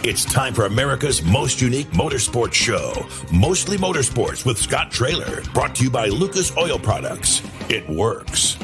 It's time for America's most unique motorsports show, Mostly Motorsports with Scott Traylor, brought to you by Lucas Oil Products. It works.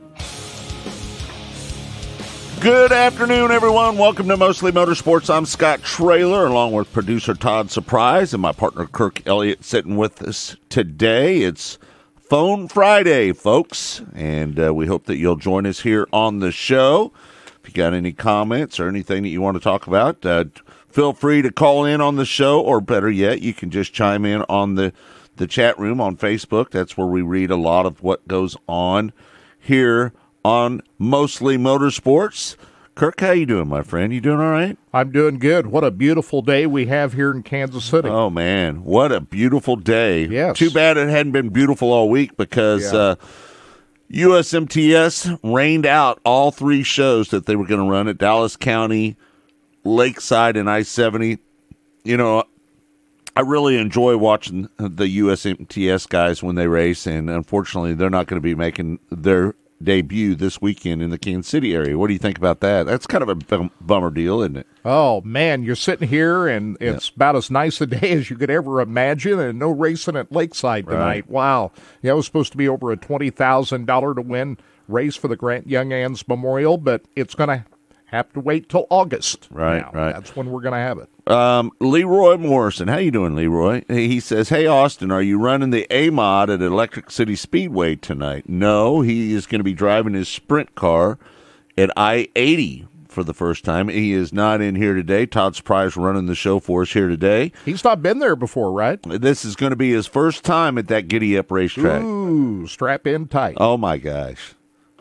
Good afternoon, everyone. Welcome to Mostly Motorsports. I'm Scott Traylor, along with producer Todd Surprise and my partner Kirk Elliott sitting with us today. It's Phone Friday, folks, and we hope that you'll join us here on the show. If you got any comments or anything that you want to talk about, feel free to call in on the show, or better yet, you can just chime in on the chat room on Facebook. That's where we read a lot of what goes on here on Mostly Motorsports. Kirk, how you doing, my friend? You doing all right? I'm doing good. What a beautiful day we have here in Kansas City. Oh, man, what a beautiful day. Yes. Too bad it hadn't been beautiful all week because USMTS rained out all three shows that they were going to run at Dallas County, Lakeside, and I-70. You know, I really enjoy watching the USMTS guys when they race, and unfortunately they're not going to be making their debut this weekend in the Kansas City area. What do you think about that? That's kind of a bummer deal, isn't it? Oh, man, you're sitting here, and it's about as nice a day as you could ever imagine, and no racing at Lakeside tonight. Right. Wow. Yeah, it was supposed to be over a $20,000 to win race for the Grant Young Ann's Memorial, but it's going to have to wait till August. Right, now. right. That's when we're going to have it. Leroy Morrison, how you doing, Leroy? He says, hey, Austin, are you running the A-Mod at Electric City Speedway tonight? No, he is going to be driving his sprint car at I-80 for the first time. He is not in here today. Todd Surprise running the show for us here today. He's not been there before, right? This is going to be his first time at that giddy-up racetrack. Ooh, strap in tight. Oh, my gosh.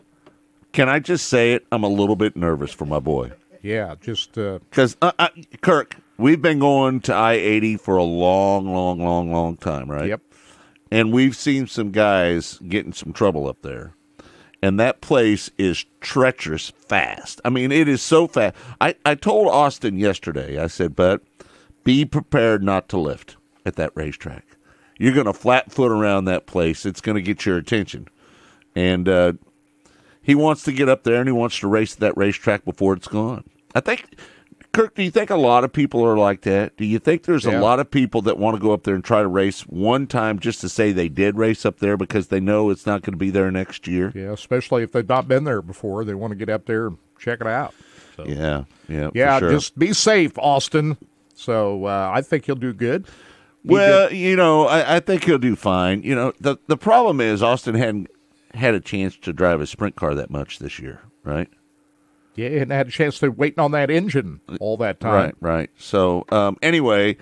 Can I just say it? I'm a little bit nervous for my boy. Yeah, just... Because, Kirk, we've been going to I-80 for a long time, right? Yep. And we've seen some guys get in some trouble up there. And that place is treacherous fast. I mean, it is so fast. I told Austin yesterday, I said, bud, be prepared not to lift at that racetrack. You're going to flat foot around that place. It's going to get your attention. And he wants to get up there, and he wants to race that racetrack before it's gone. I think, Kirk, do you think a lot of people are like that? Do you think there's a lot of people that want to go up there and try to race one time just to say they did race up there because they know it's not going to be there next year? Yeah, especially if they've not been there before. They want to get up there and check it out. So. Yeah, Yeah, for sure. just be safe, Austin. So I think he'll do good. Well, I think he'll do fine. You know, the problem is Austin hadn't had a chance to drive a sprint car that much this year, right? Yeah, and had a chance to waiting on that engine all that time. Right. So, anyway,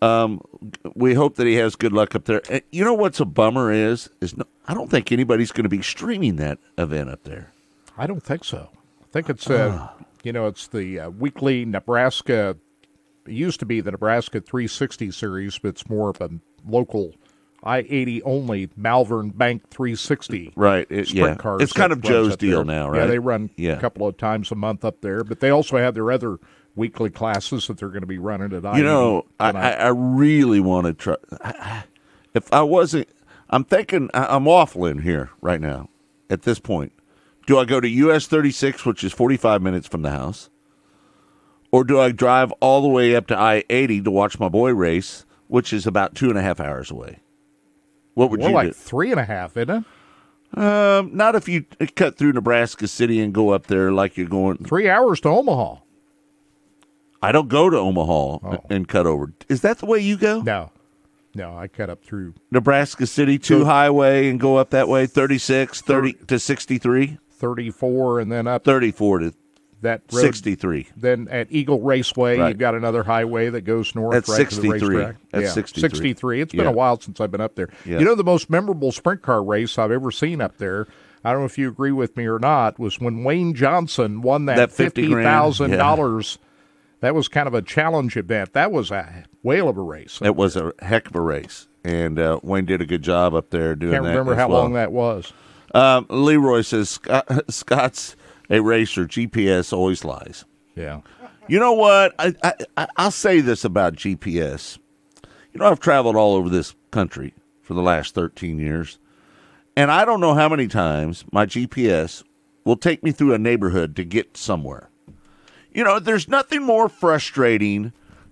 we hope that he has good luck up there. You know what's a bummer is I don't think anybody's going to be streaming that event up there. I don't think so. I think it's, it's the weekly Nebraska. It used to be the Nebraska 360 series, but it's more of a local I-80 only Malvern Bank 360 right. sprint cars. It's kind of Joe's deal now, right? Yeah, they run a couple of times a month up there, but they also have their other weekly classes that they're going to be running at I-80. You know, I really want to try. If I wasn't, I'm thinking, I'm waffling here right now at this point. Do I go to US 36, which is 45 minutes from the house? Or do I drive all the way up to I-80 to watch my boy race, which is about 2.5 hours away? What would you do? More like 3.5, isn't it? Not if you cut through Nebraska City and go up there like you're going. 3 hours to Omaha. I don't go to Omaha and cut over. Is that the way you go? No, I cut up through Nebraska City to highway and go up that way, 36, 30 to 63? 34, and then up 34 to that road, 63. Then at Eagle Raceway, Right. You've got another highway that goes north That's right 63. to the racetrack. That's 63. 63. It's been a while since I've been up there. Yeah. You know, the most memorable sprint car race I've ever seen up there, I don't know if you agree with me or not, was when Wayne Johnson won that $50,000. That was kind of a challenge event. That was a whale of a race. It was a heck of a race. And Wayne did a good job up there doing that. Can't remember how long that was. Leroy says, Scott's a racer. GPS always lies. Yeah. You know what? I'll say this about GPS. You know, I've traveled all over this country for the last 13 years, and I don't know how many times my GPS will take me through a neighborhood to get somewhere. You know, there's nothing more frustrating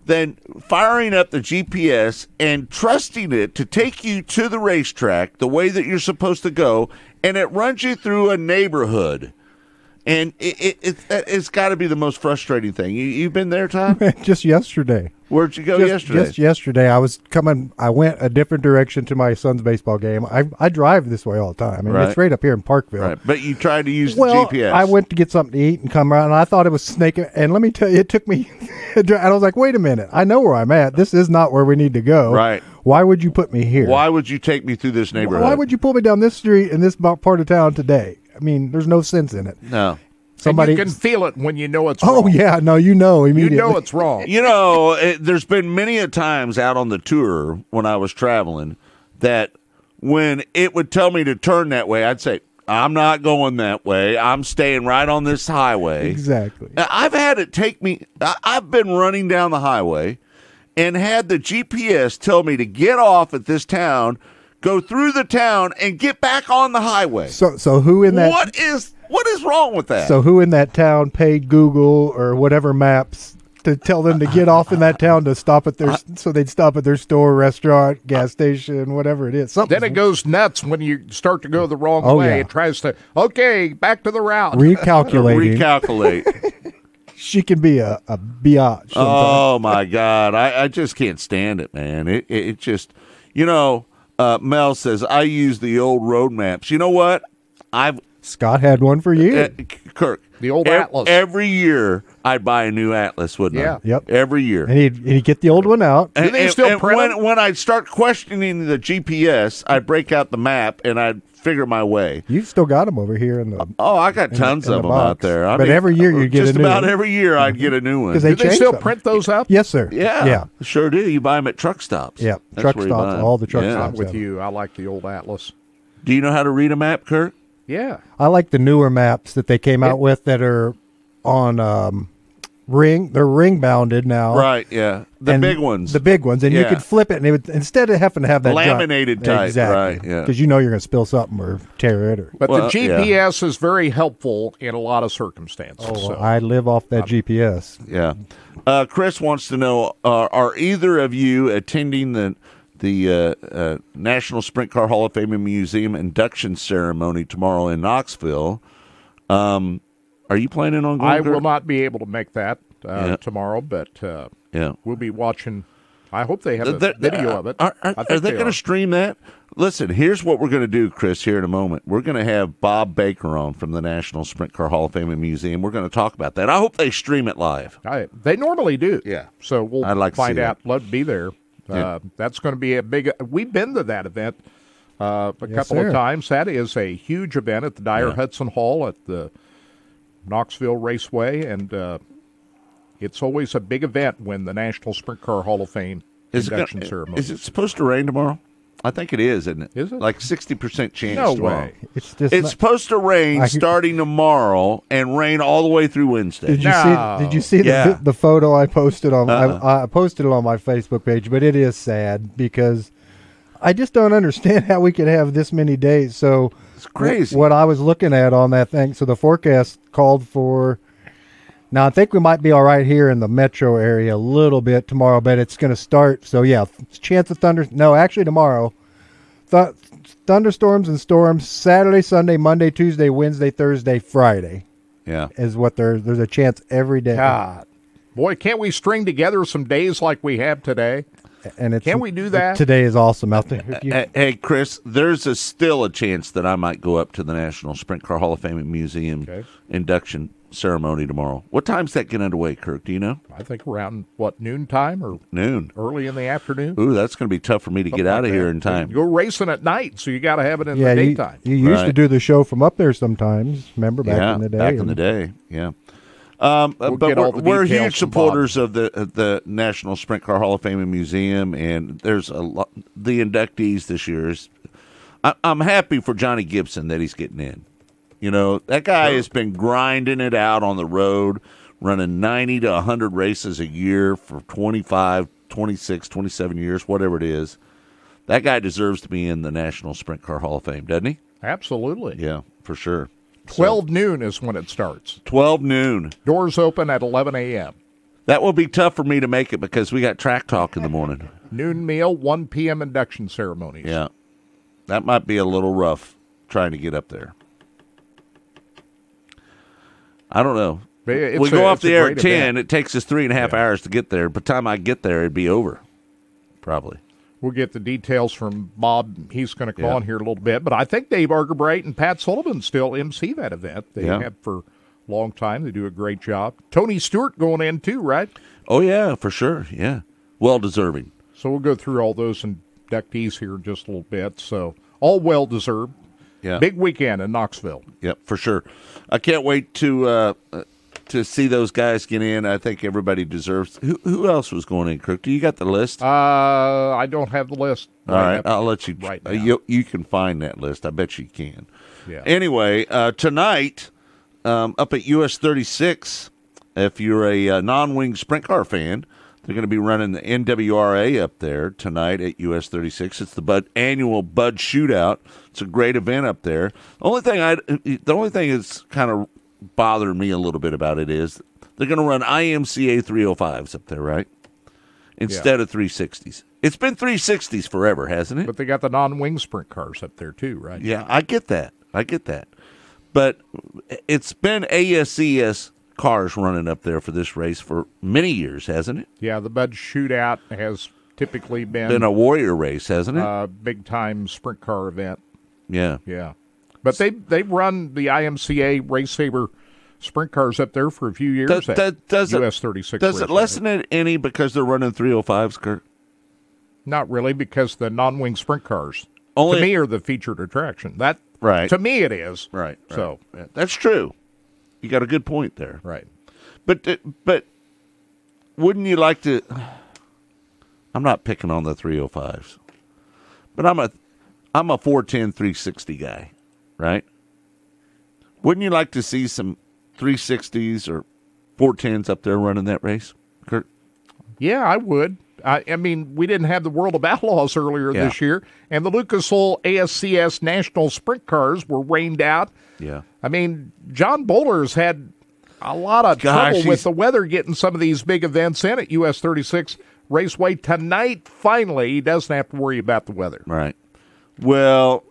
than firing up the GPS and trusting it to take you to the racetrack the way that you're supposed to go, and it runs you through a neighborhood. And it's got to be the most frustrating thing. You've been there, Todd? Just yesterday. Where'd you go yesterday? Just yesterday. I went a different direction to my son's baseball game. I drive this way all the time. It's right up here in Parkville. Right. But you tried to use the GPS. I went to get something to eat and come around, and I thought it was snaking. And let me tell you, it took me, and I was like, wait a minute. I know where I'm at. This is not where we need to go. Right. Why would you put me here? Why would you take me through this neighborhood? Why would you pull me down this street in this part of town today? I mean, there's no sense in it. No. And you can feel it when you know it's wrong. Oh, yeah. No, you know immediately. You know it's wrong. There's been many a times out on the tour when I was traveling that when it would tell me to turn that way, I'd say, I'm not going that way. I'm staying right on this highway. Exactly. I've had it take me, I've been running down the highway and had the GPS tell me to get off at this town, go through the town, and get back on the highway. So who in that... What is wrong with that? So who in that town paid Google or whatever maps to tell them to get off in that town to stop at their so they'd stop at their store, restaurant, gas station, whatever it is. Then it goes nuts when you start to go the wrong way. Yeah. It tries to, back to the route. Recalculate. She can be a biatch sometimes. Oh, my God. I just can't stand it, man. It just, Mel says, I use the old road maps. You know what? Scott had one for you. Kirk. The old Atlas. Every year, I'd buy a new Atlas, wouldn't I? Yep. Every year. And he'd get the old one out. Do they still print them? When I'd start questioning the GPS, I'd break out the map, and I'd figure my way. You've still got them over here in the... I got tons of them out there. But every year you get a new one. Just about every year I'd get a new one. Do they still print those up? Yes, sir. Yeah. Sure do. You buy them at truck stops. Yeah, That's truck stops, all the truck stops. I'm with you. I like the old Atlas. Do you know how to read a map, Kurt? Yeah. I like the newer maps that they came out with that are on ring. They're ring bounded now. Right, yeah. The big ones. The big ones. And you could flip it, and it would, instead of having to have that laminated type. Exactly. Right, yeah. Because you know you're going to spill something or tear it. But the GPS is very helpful in a lot of circumstances. So. I live off that GPS. Yeah. Chris wants to know, are either of you attending the National Sprint Car Hall of Fame and Museum induction ceremony tomorrow in Knoxville? Are you planning on going? I will not be able to make that tomorrow, but we'll be watching. I hope they have a video of it. Are they going to stream that? Listen, here's what we're going to do, Chris, here in a moment. We're going to have Bob Baker on from the National Sprint Car Hall of Fame and Museum. We're going to talk about that. I hope they stream it live. They normally do. Yeah. So we'll find out. Love to be there. That's going to be a big. We've been to that event a couple of times. That is a huge event at the Dyer Hudson Hall at the Knoxville Raceway, and it's always a big event when the National Sprint Car Hall of Fame induction ceremony. Is it supposed to rain tomorrow? I think it is, isn't it? Is it? Like 60% chance No tomorrow. way. It's supposed to rain starting tomorrow and rain all the way through Wednesday. Did you see the photo I posted on? I posted it on my Facebook page, but it is sad because I just don't understand how we could have this many days. So it's crazy. What I was looking at on that thing. So the forecast called for. Now I think we might be all right here in the metro area a little bit tomorrow, but it's going to start. So yeah, chance of thunder. No, actually tomorrow, thunderstorms and storms Saturday, Sunday, Monday, Tuesday, Wednesday, Thursday, Friday. Yeah, is what there's a chance every day. God, boy, can't we string together some days like we have today? And can we do that? Today is awesome out there. Hey, Chris, there's still a chance that I might go up to the National Sprint Car Hall of Fame and Museum induction ceremony tomorrow. What time's that get underway, Kirk? Do you know? I think around, noon time or noon, early in the afternoon. Ooh, that's going to be tough for me to get out of here in time. You're racing at night, so you got to have it in the daytime. You used to do the show from up there sometimes. Remember back in the day? Back in the day, yeah. But we're huge supporters of the National Sprint Car Hall of Fame and Museum, and there's a lot. The inductees this year I'm happy for Johnny Gibson that he's getting in. You know, that guy has been grinding it out on the road, running 90 to 100 races a year for 25, 26, 27 years, whatever it is. That guy deserves to be in the National Sprint Car Hall of Fame, doesn't he? Absolutely. Yeah, for sure. 12 noon is when it starts. 12 noon. Doors open at 11 a.m. That will be tough for me to make it because we got track talk in the morning. Noon meal, 1 p.m. induction ceremonies. Yeah. That might be a little rough trying to get up there. I don't know. We go off the air at 10. Event. It takes us 3.5 hours to get there. By the time I get there, it'd be over. Probably. We'll get the details from Bob. He's going to call in here a little bit. But I think Dave Argerbright and Pat Sullivan still MC that event. They have for a long time. They do a great job. Tony Stewart going in too, right? Oh, yeah, for sure. Yeah. Well-deserving. So we'll go through all those inductees here in just a little bit. So all well-deserved. Yeah. Big weekend in Knoxville. Yep, for sure. I can't wait to see those guys get in. I think everybody deserves. Who else was going in, Crook? Do you got the list? I don't have the list. All right, I'll let you. Right now. You can find that list. I bet you can. Yeah. Anyway, tonight up at US 36, if you're a non-wing sprint car fan, they're going to be running the NWRA up there tonight at US 36. It's the annual Bud Shootout. It's a great event up there. The only thing that's kind of bothered me a little bit about it is they're going to run IMCA 305s up there, right? Instead of 360s. It's been 360s forever, hasn't it? But they got the non-wing sprint cars up there too, right? Yeah, I get that. But it's been ASCS cars running up there for this race for many years, hasn't it? Yeah, the Bud Shootout has typically been a warrior race, hasn't it? Big time sprint car event. Yeah. But they run the IMCA Race Saber sprint cars up there for a few years. Does US 36. Does it lessen it any because they're running 305s, Kurt? Not really, because the non-wing sprint cars to me are the featured attraction. Right. To me it is. Right. So that's true. You got a good point there. Right. But wouldn't you like to? I'm not picking on the 305s, but I'm a 410 360 guy, right? Wouldn't you like to see some 360s or 410s up there running that race, Kurt? Yeah, I would. I mean, we didn't have the World of Outlaws earlier this year, and the Lucas Oil ASCS National Sprint Cars were rained out. Yeah. I mean, John Bowler's had a lot of trouble with the weather getting some of these big events in at US 36 Raceway. Tonight, finally, he doesn't have to worry about the weather. Right. Well,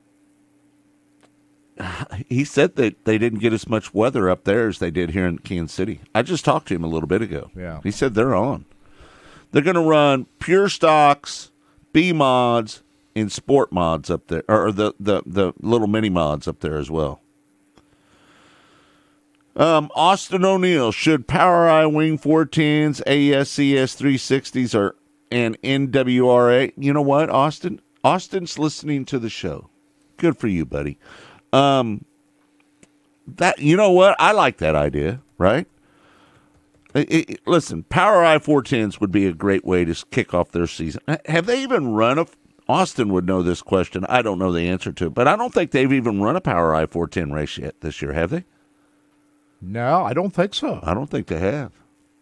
he said that they didn't get as much weather up there as they did here in Kansas City. I just talked to him a little bit ago. Yeah. He said they're on. They're going to run pure stocks, B mods, and sport mods up there, or the little mini mods up there as well. Austin O'Neill, should POWRi Wing 410s, ASCS 360s, and NWRA? You know what, Austin? Austin's listening to the show. Good for you, buddy. You know what? I like that idea, right? Listen, POWRi 410s would be a great way to kick off their season. Have they even run Austin would know this question. I don't know the answer to it, but I don't think they've even run a POWRi 410 race yet this year, have they? No, I don't think so. I don't think they have.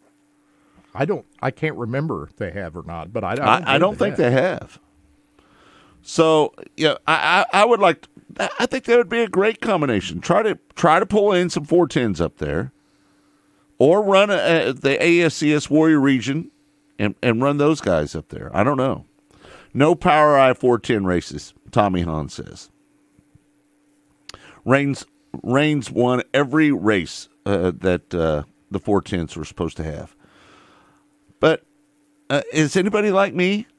I can't remember if they have or not, but I don't think they have. So, yeah, I would like I think that would be a great combination. Try to pull in some 410s up there. Or run the ASCS Warrior Region and run those guys up there. I don't know. No POWRi 410 races, Tommy Hahn says. Reigns won every race that the 410s were supposed to have. But is anybody like me?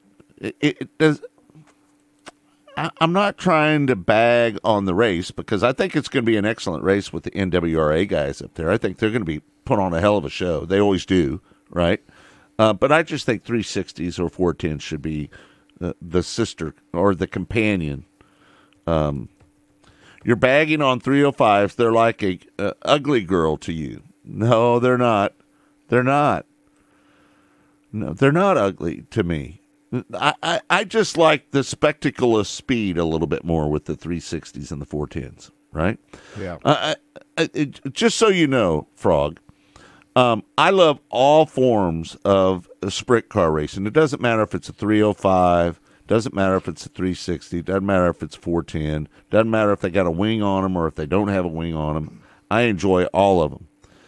I'm not trying to bag on the race because I think it's going to be an excellent race with the NWRA guys up there. I think they're going to be put on a hell of a show. They always do, right? But I just think 360s or 410s should be the sister or the companion. You're bagging on 305s. They're like a ugly girl to you. No, they're not. They're not. No, they're not ugly to me. I just like the spectacle of speed a little bit more with the 360s and the 410s, right? Yeah. Just so you know, Frog, I love all forms of sprint car racing. It doesn't matter if it's a 305, doesn't matter if it's a 360, doesn't matter if it's 410, doesn't matter if they got a wing on them or if they don't have a wing on them. I enjoy all of them.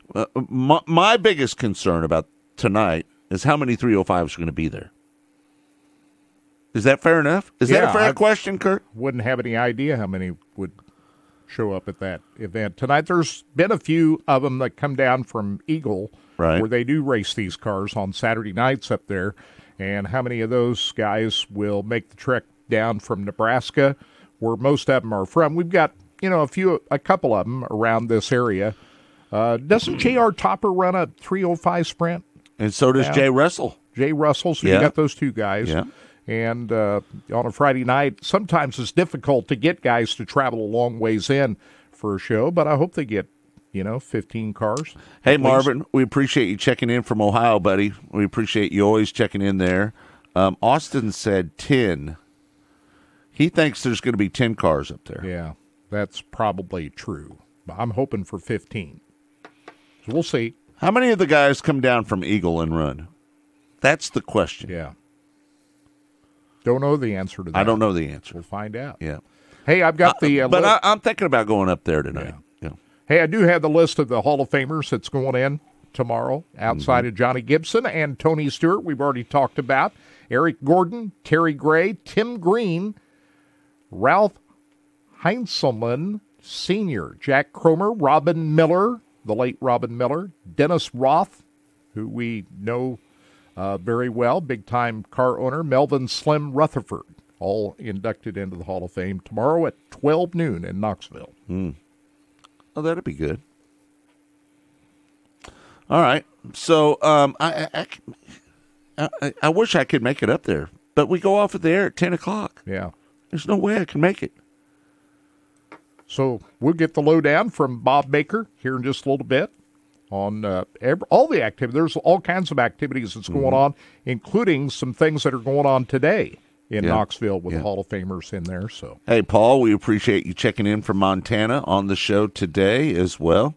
My biggest concern about tonight is how many 305s are going to be there. Is that fair enough? Is that a fair question, Kurt? Wouldn't have any idea how many would show up at that event tonight. There's been a few of them that come down from Eagle, right, where they do race these cars on Saturday nights up there. And how many of those guys will make the trek down from Nebraska, where most of them are from? We've got, a couple of them around this area. Doesn't J.R. Topper run a 305 sprint? And so does Jay Russell. Jay Russell, so you got those two guys. Yeah. And on a Friday night, sometimes it's difficult to get guys to travel a long ways in for a show, but I hope they get, 15 cars. Hey, Marvin, we appreciate you checking in from Ohio, buddy. We appreciate you always checking in there. Austin said 10. He thinks there's going to be 10 cars up there. Yeah, that's probably true. I'm hoping for 15. So we'll see. How many of the guys come down from Eagle and run? That's the question. Yeah. Don't know the answer to that. I don't know the answer. We'll find out. Yeah. Hey, I've got the but I'm thinking about going up there tonight. Yeah. Hey, I do have the list of the Hall of Famers that's going in tomorrow outside of Johnny Gibson and Tony Stewart. We've already talked about Eric Gordon, Terry Gray, Tim Green, Ralph Heinzelman Sr., Jack Cromer, Robin Miller, the late Robin Miller, Dennis Roth, who we know very well, big-time car owner, Melvin Slim Rutherford, all inducted into the Hall of Fame tomorrow at 12 noon in Knoxville. Oh, that'd be good. All right. So I wish I could make it up there, but we go off at the air at 10 o'clock. Yeah. There's no way I can make it. So we'll get the lowdown from Bob Baker here in just a little bit on all the activity. There's all kinds of activities that's going on, including some things that are going on today in Knoxville with the Hall of Famers in there. So, hey, Paul, we appreciate you checking in from Montana on the show today as well.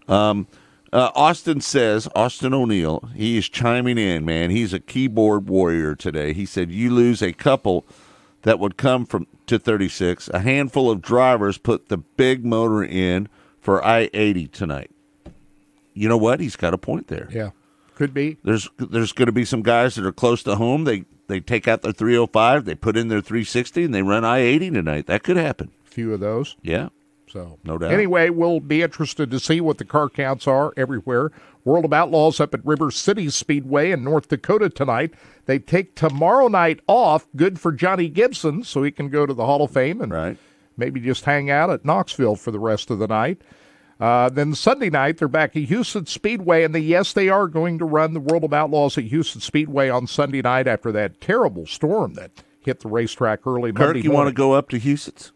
Austin O'Neill, he is chiming in, man. He's a keyboard warrior today. He said, you lose a couple that would come to 36. A handful of drivers put the big motor in for I-80 tonight. You know what? He's got a point there. Yeah, could be. There's going to be some guys that are close to home. They take out their 305, they put in their 360, and they run I-80 tonight. That could happen. A few of those. Yeah. So, no doubt. Anyway, we'll be interested to see what the car counts are everywhere. World of Outlaws up at River City Speedway in North Dakota tonight. They take tomorrow night off. Good for Johnny Gibson, so he can go to the Hall of Fame and maybe just hang out at Knoxville for the rest of the night. Then Sunday night, they're back at Houston Speedway, and they are going to run the World of Outlaws at Houston Speedway on Sunday night after that terrible storm that hit the racetrack early Monday morning. Kirk, you want to go up to Houston's?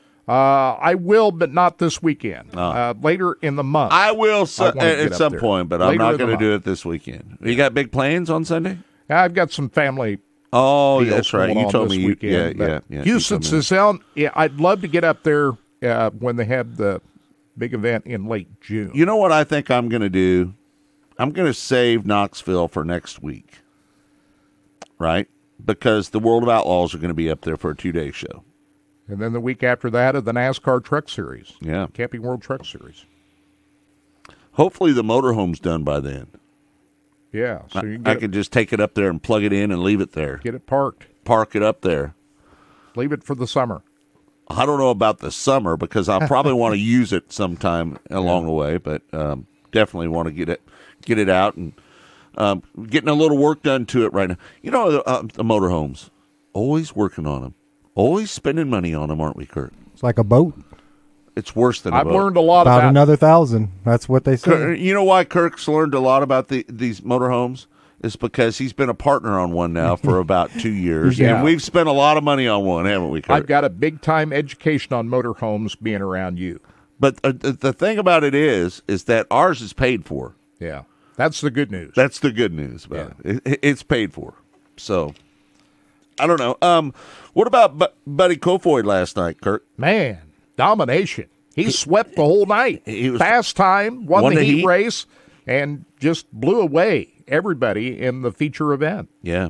I will, but not this weekend. Later in the month. I will at some point, but I'm not going to do it this weekend. You got big plans on Sunday? I've got some family. Oh, that's right. You told me. Yeah. Houston's is on. Yeah, I'd love to get up there when they have the big event in late June. You know what I think I'm going to do? I'm going to save Knoxville for next week, right? Because the World of Outlaws are going to be up there for a 2-day show. And then the week after that of the NASCAR Truck Series. Yeah. Camping World Truck Series. Hopefully the motorhome's done by then. Yeah. So I can just take it up there and plug it in and leave it there. Get it parked. Park it up there. Leave it for the summer. I don't know about the summer because I probably want to use it sometime along the way, but definitely want to get it out and getting a little work done to it right now. You know, the motorhomes, always working on them. Always spending money on them, aren't we, Kurt? It's like a boat. It's worse than a boat. I've learned a lot about another 1,000. That's what they say. You know why Kirk's learned a lot about these motorhomes? It's because he's been a partner on one now for about 2 years. Yeah. And we've spent a lot of money on one, haven't we, Kirk? I've got a big-time education on motorhomes being around you. But the thing about it is that ours is paid for. Yeah. That's the good news. That's the good news about it. It's paid for. So, I don't know. What about Buddy Kofoid last night, Kirk? Man, domination. He swept the whole night. He was fast time, won the heat race, and just blew away everybody in the feature event. Yeah.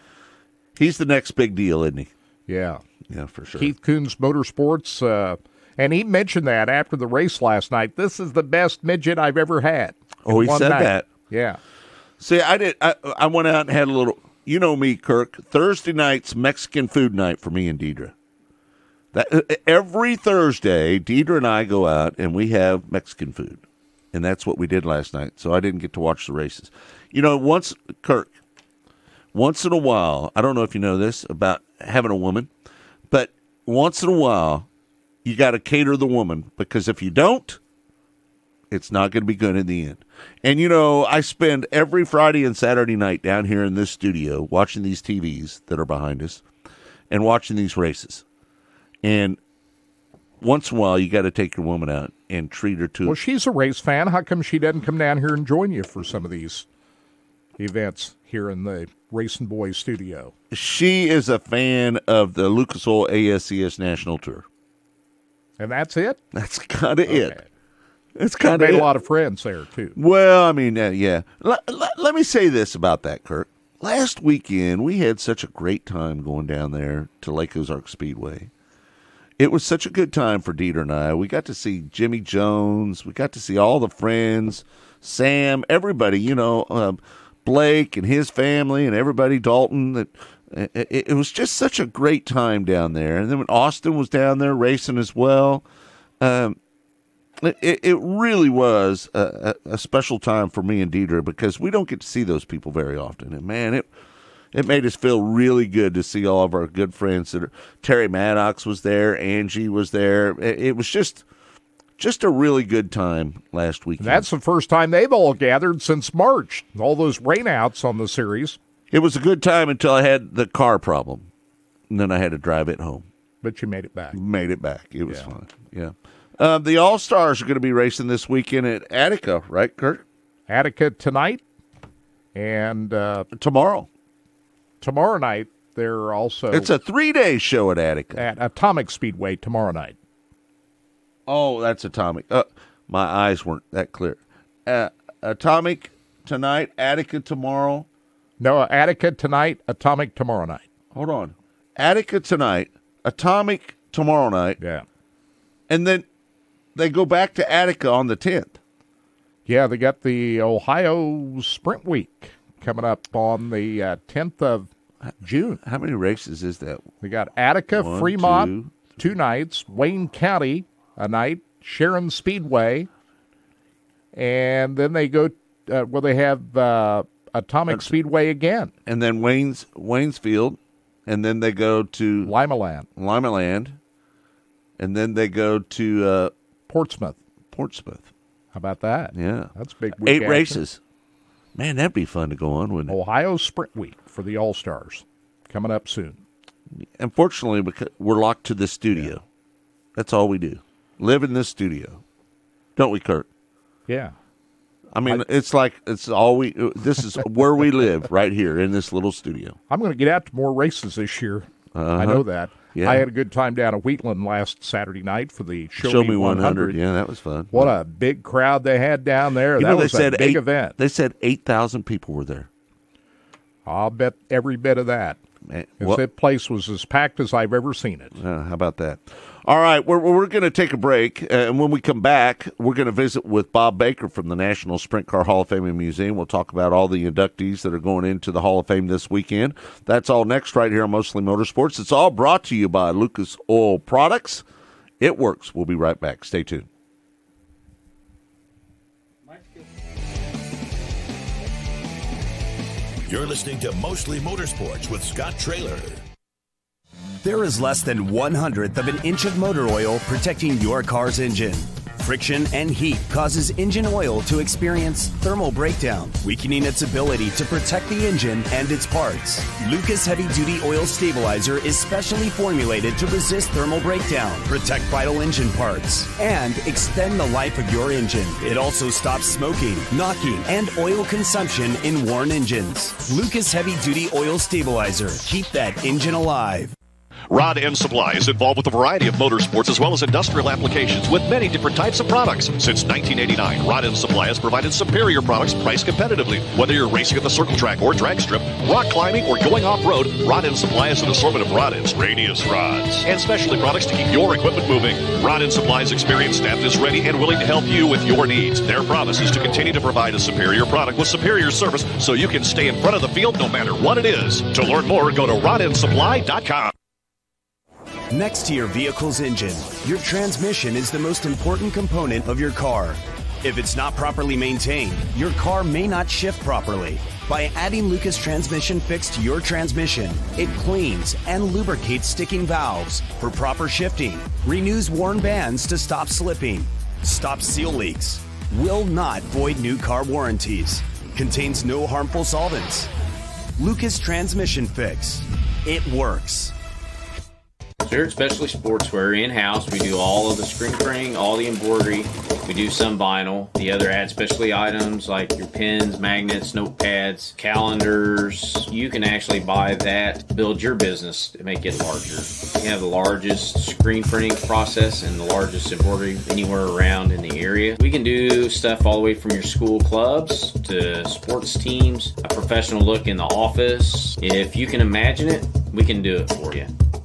He's the next big deal, isn't he? Yeah. Yeah, for sure. Keith Kunz Motorsports And he mentioned that after the race last night. This is the best midget I've ever had. Oh, he said that. Yeah. See, I went out and had a little. You know me, Kirk. Thursday night's Mexican food night for me and Deidre. Every Thursday, Deidre and I go out and we have Mexican food, and that's what we did last night. So I didn't get to watch the races. You know, once in a while, I don't know if you know this about having a woman, but once in a while, you got to cater the woman, because if you don't, it's not going to be good in the end. And, you know, I spend every Friday and Saturday night down here in this studio watching these TVs that are behind us and watching these races. And once in a while, you got to take your woman out and treat her to. Well, she's a race fan. How come she doesn't come down here and join you for some of these events here in the Racing Boys studio? She is a fan of the Lucas Oil ASCS National Tour. And that's it? That's kind of it. It's Kind kind of of made a lot of friends there, too. Well, I mean, yeah. Let me say this about that, Kirk. Last weekend, we had such a great time going down there to Lake Ozark Speedway. It was such a good time for Dieter and I. We got to see Jimmy Jones. We got to see all the friends, Sam, everybody, you know, Blake and his family and everybody, Dalton. It was just such a great time down there. And then when Austin was down there racing as well, it really was a special time for me and Deidre, because we don't get to see those people very often. And, man, it made us feel really good to see all of our good friends. Terry Maddox was there. Angie was there. It was just a really good time last weekend. That's the first time they've all gathered since March. All those rainouts on the series. It was a good time until I had the car problem. And then I had to drive it home. But you made it back. Made it back. It was fun. Yeah. The All-Stars are going to be racing this weekend at Attica, right, Kurt? Attica tonight. And tomorrow night, they're also... It's a 3-day show at Attica. At Atomic Speedway tomorrow night. Oh, that's Atomic. My eyes weren't that clear. Atomic tonight, Attica tomorrow. No, Attica tonight, Atomic tomorrow night. Hold on. Attica tonight, Atomic tomorrow night. Yeah. And then they go back to Attica on the 10th. Yeah, they got the Ohio Sprint Week coming up on the 10th of June. How many races is that? We got Attica, One, Fremont, 2 nights, Wayne County, a night, Sharon Speedway, and then they go, they have Atomic Speedway again. And then Waynesfield, and then they go to Limaland, and then they go to Portsmouth. How about that? Yeah. That's a big week. 8 action. races. Man, that'd be fun to go on, wouldn't it? Ohio Sprint Week for the All-Stars coming up soon. Unfortunately, because we're locked to this studio. Yeah. That's all we do. Live in this studio. Don't we, Kurt? Yeah. I mean, it's like it's all this is where we live, right here in this little studio. I'm going to get out to more races this year. I know that. Yeah. I had a good time down at Wheatland last Saturday night for the Show Me 100. Yeah, that was fun. What a big crowd they had down there. That was a big event. They said 8,000 people were there. I'll bet every bit of that. That place was as packed as I've ever seen it. How about that? All right, we're going to take a break, and when we come back, we're going to visit with Bob Baker from the National Sprint Car Hall of Fame and Museum. We'll talk about all the inductees that are going into the Hall of Fame this weekend. That's all next right here on Mostly Motorsports. It's all brought to you by Lucas Oil Products. It works. We'll be right back. Stay tuned. You're listening to Mostly Motorsports with Scott Traylor. There is less than 1/100th of an inch of motor oil protecting your car's engine. Friction and heat causes engine oil to experience thermal breakdown, weakening its ability to protect the engine and its parts. Lucas Heavy Duty Oil Stabilizer is specially formulated to resist thermal breakdown, protect vital engine parts, and extend the life of your engine. It also stops smoking, knocking, and oil consumption in worn engines. Lucas Heavy Duty Oil Stabilizer. Keep that engine alive. Rod End Supply is involved with a variety of motorsports as well as industrial applications with many different types of products. Since 1989, Rod End Supply has provided superior products priced competitively. Whether you're racing at the circle track or drag strip, rock climbing, or going off-road, Rod End Supply has an assortment of rod ends, radius rods, and specialty products to keep your equipment moving. Rod End Supply's experienced staff is ready and willing to help you with your needs. Their promise is to continue to provide a superior product with superior service so you can stay in front of the field no matter what it is. To learn more, go to rodendsupply.com. Next to your vehicle's engine, your transmission is the most important component of your car. If it's not properly maintained, your car may not shift properly. By adding Lucas Transmission Fix to your transmission, it cleans and lubricates sticking valves for proper shifting, renews worn bands to stop slipping, stops seal leaks, will not void new car warranties, contains no harmful solvents. Lucas Transmission Fix. It works. Here at Specialty Sportswear in-house, we do all of the screen printing, all the embroidery. We do some vinyl. The other add specialty items like your pens, magnets, notepads, calendars. You can actually buy that, build your business to make it larger. We have the largest screen printing process and the largest embroidery anywhere around in the area. We can do stuff all the way from your school clubs to sports teams, a professional look in the office. If you can imagine it, we can do it for you.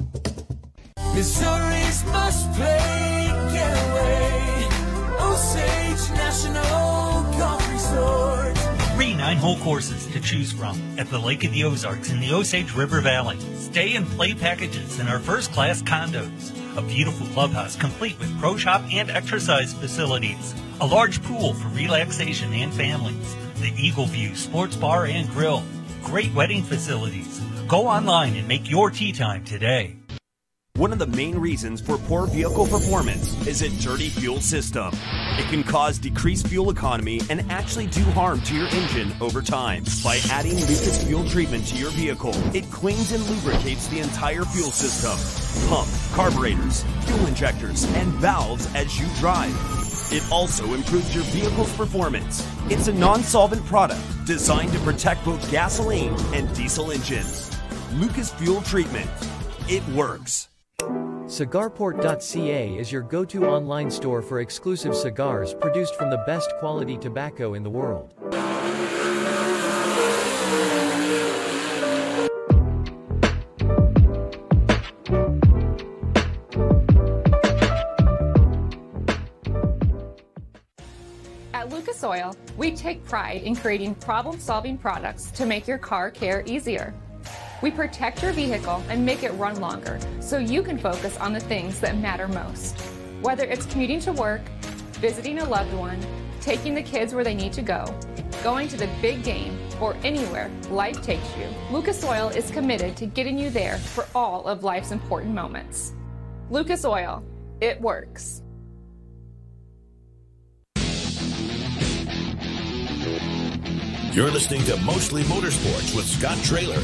Missouri's must play getaway. Osage National Golf Resort. 3 9-hole courses to choose from at the Lake of the Ozarks in the Osage River Valley. Stay and play packages in our first-class condos. A beautiful clubhouse complete with pro shop and exercise facilities. A large pool for relaxation and families. The Eagle View Sports Bar and Grill. Great wedding facilities. Go online and make your tee time today. One of the main reasons for poor vehicle performance is a dirty fuel system. It can cause decreased fuel economy and actually do harm to your engine over time. By adding Lucas Fuel Treatment to your vehicle, it cleans and lubricates the entire fuel system. Pump, carburetors, fuel injectors, and valves as you drive. It also improves your vehicle's performance. It's a non-solvent product designed to protect both gasoline and diesel engines. Lucas Fuel Treatment. It works. Cigarport.ca is your go-to online store for exclusive cigars produced from the best quality tobacco in the world. At Lucas Oil, we take pride in creating problem-solving products to make your car care easier. We protect your vehicle and make it run longer so you can focus on the things that matter most. Whether it's commuting to work, visiting a loved one, taking the kids where they need to go, going to the big game, or anywhere life takes you, Lucas Oil is committed to getting you there for all of life's important moments. Lucas Oil, it works. You're listening to Mostly Motorsports with Scott Traylor.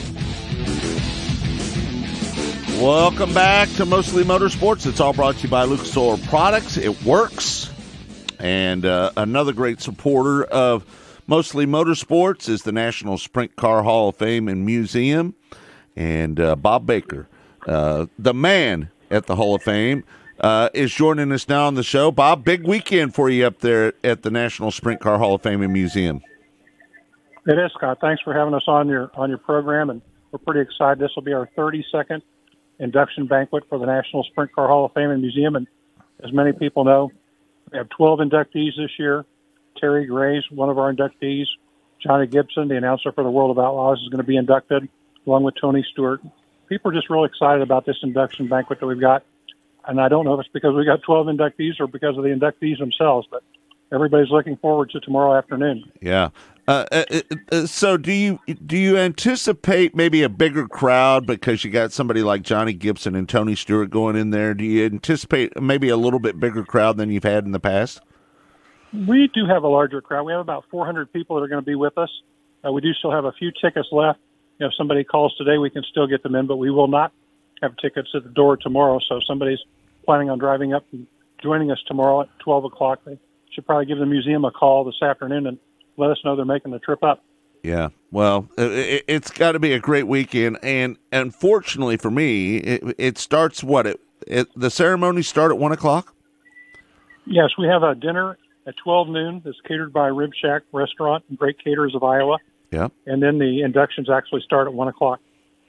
Welcome back to Mostly Motorsports. It's all brought to you by Lucas Oil Products. It works. And another great supporter of Mostly Motorsports is the National Sprint Car Hall of Fame and Museum. And Bob Baker, the man at the Hall of Fame, is joining us now on the show. Bob, big weekend for you up there at the National Sprint Car Hall of Fame and Museum. It is, Scott. Thanks for having us on your program, and we're pretty excited. This will be our 32nd induction banquet for the National Sprint Car Hall of Fame and Museum. And as many people know, we have 12 inductees this year. Terry Gray's one of our inductees. Johnny Gibson, the announcer for the World of Outlaws, is going to be inducted, along with Tony Stewart. People are just really excited about this induction banquet that we've got. And I don't know if it's because we got 12 inductees or because of the inductees themselves, but everybody's looking forward to tomorrow afternoon. Yeah. So do you anticipate maybe a bigger crowd because you got somebody like Johnny Gibson and Tony Stewart going in there? Do you anticipate maybe a little bit bigger crowd than you've had in the past? We do have a larger crowd. We have about 400 people that are going to be with us. We do still have a few tickets left. If somebody calls today, we can still get them in, but we will not have tickets at the door tomorrow. So if somebody's planning on driving up and joining us tomorrow at 12 o'clock, they should probably give the museum a call this afternoon and let us know they're making the trip up. Yeah, well, it's got to be a great weekend, and unfortunately for me, it starts the ceremonies start at 1:00. Yes, we have a dinner at 12 noon that's catered by Rib Shack Restaurant and Great Caterers of Iowa. Yeah, and then the inductions actually start at 1:00.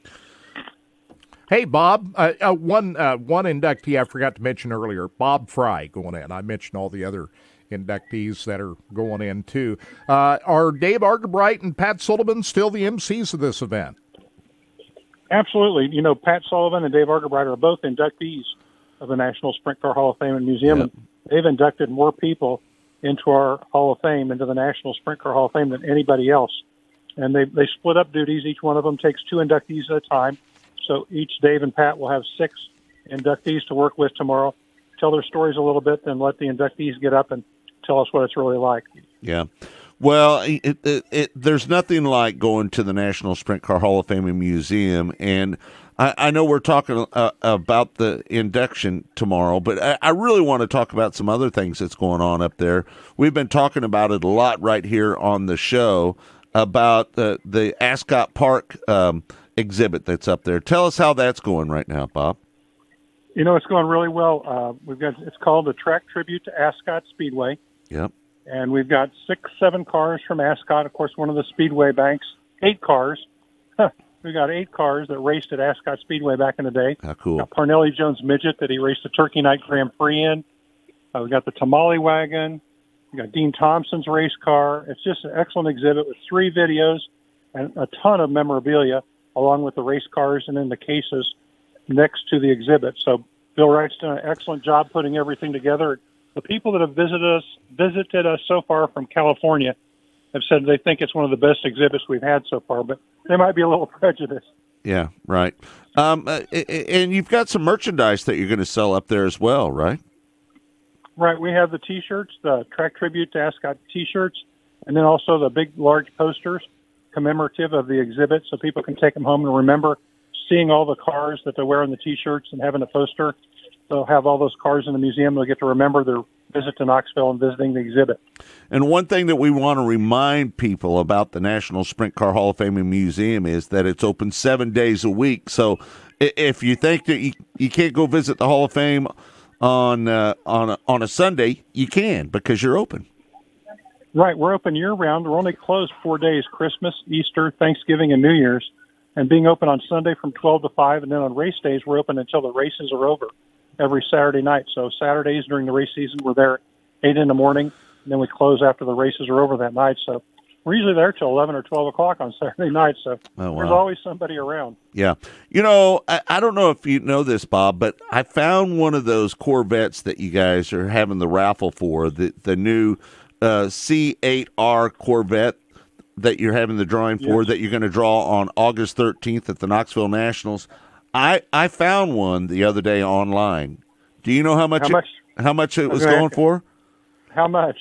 Hey, Bob, one inductee I forgot to mention earlier, Bob Fry going in. I mentioned all the other inductees that are going in, too. Are Dave Argabright and Pat Sullivan still the MCs of this event? Absolutely. You know, Pat Sullivan and Dave Argabright are both inductees of the National Sprint Car Hall of Fame and Museum. Yep. They've inducted more people into our Hall of Fame, into the National Sprint Car Hall of Fame, than anybody else. And they split up duties. Each one of them takes 2 inductees at a time. So each Dave and Pat will have 6 inductees to work with tomorrow, tell their stories a little bit, then let the inductees get up and tell us what it's really like. Yeah. Well, there's nothing like going to the National Sprint Car Hall of Fame and Museum, and I know we're talking about the induction tomorrow, but I really want to talk about some other things that's going on up there. We've been talking about it a lot right here on the show about the Ascot Park exhibit that's up there. Tell us how that's going right now, Bob. You know, it's going really well. It's called the Track Tribute to Ascot Speedway. Yep. And we've got 6-7 cars from Ascot, of course, one of the Speedway banks. 8 cars. We've got 8 cars that raced at Ascot Speedway back in the day. How cool. Got Parnelli Jones Midget that he raced the Turkey Night Grand Prix in. We've got the Tamale Wagon. We've got Dean Thompson's race car. It's just an excellent exhibit with 3 videos and a ton of memorabilia, along with the race cars and in the cases next to the exhibit. So Bill Wright's done an excellent job putting everything together. The people that have visited us so far from California have said they think it's one of the best exhibits we've had so far, but they might be a little prejudiced. Yeah, right. And you've got some merchandise that you're going to sell up there as well, right? Right. We have the T-shirts, the Track Tribute to Ascot T-shirts, and then also the big, large posters commemorative of the exhibit so people can take them home and remember seeing all the cars that they wear on the T-shirts and having a poster. They'll have all those cars in the museum. They'll get to remember their visit to Knoxville and visiting the exhibit. And one thing that we want to remind people about the National Sprint Car Hall of Fame and Museum is that it's open 7 days a week. So if you think that you can't go visit the Hall of Fame on a Sunday, you can because you're open. Right. We're open year-round. We're only closed 4 days, Christmas, Easter, Thanksgiving, and New Year's, and being open on Sunday from 12 to 5, and then on race days, we're open until the races are over every Saturday night. So Saturdays during the race season, we're there at 8 in the morning, and then we close after the races are over that night. So we're usually there till 11 or 12 o'clock on Saturday night, so There's always somebody around. Yeah. You know, I don't know if you know this, Bob, but I found one of those Corvettes that you guys are having the raffle for, the new C8R Corvette that you're having the drawing for, that you're going to draw on August 13th at the Knoxville Nationals. I found one the other day online. Do you know how much it was going for? How much?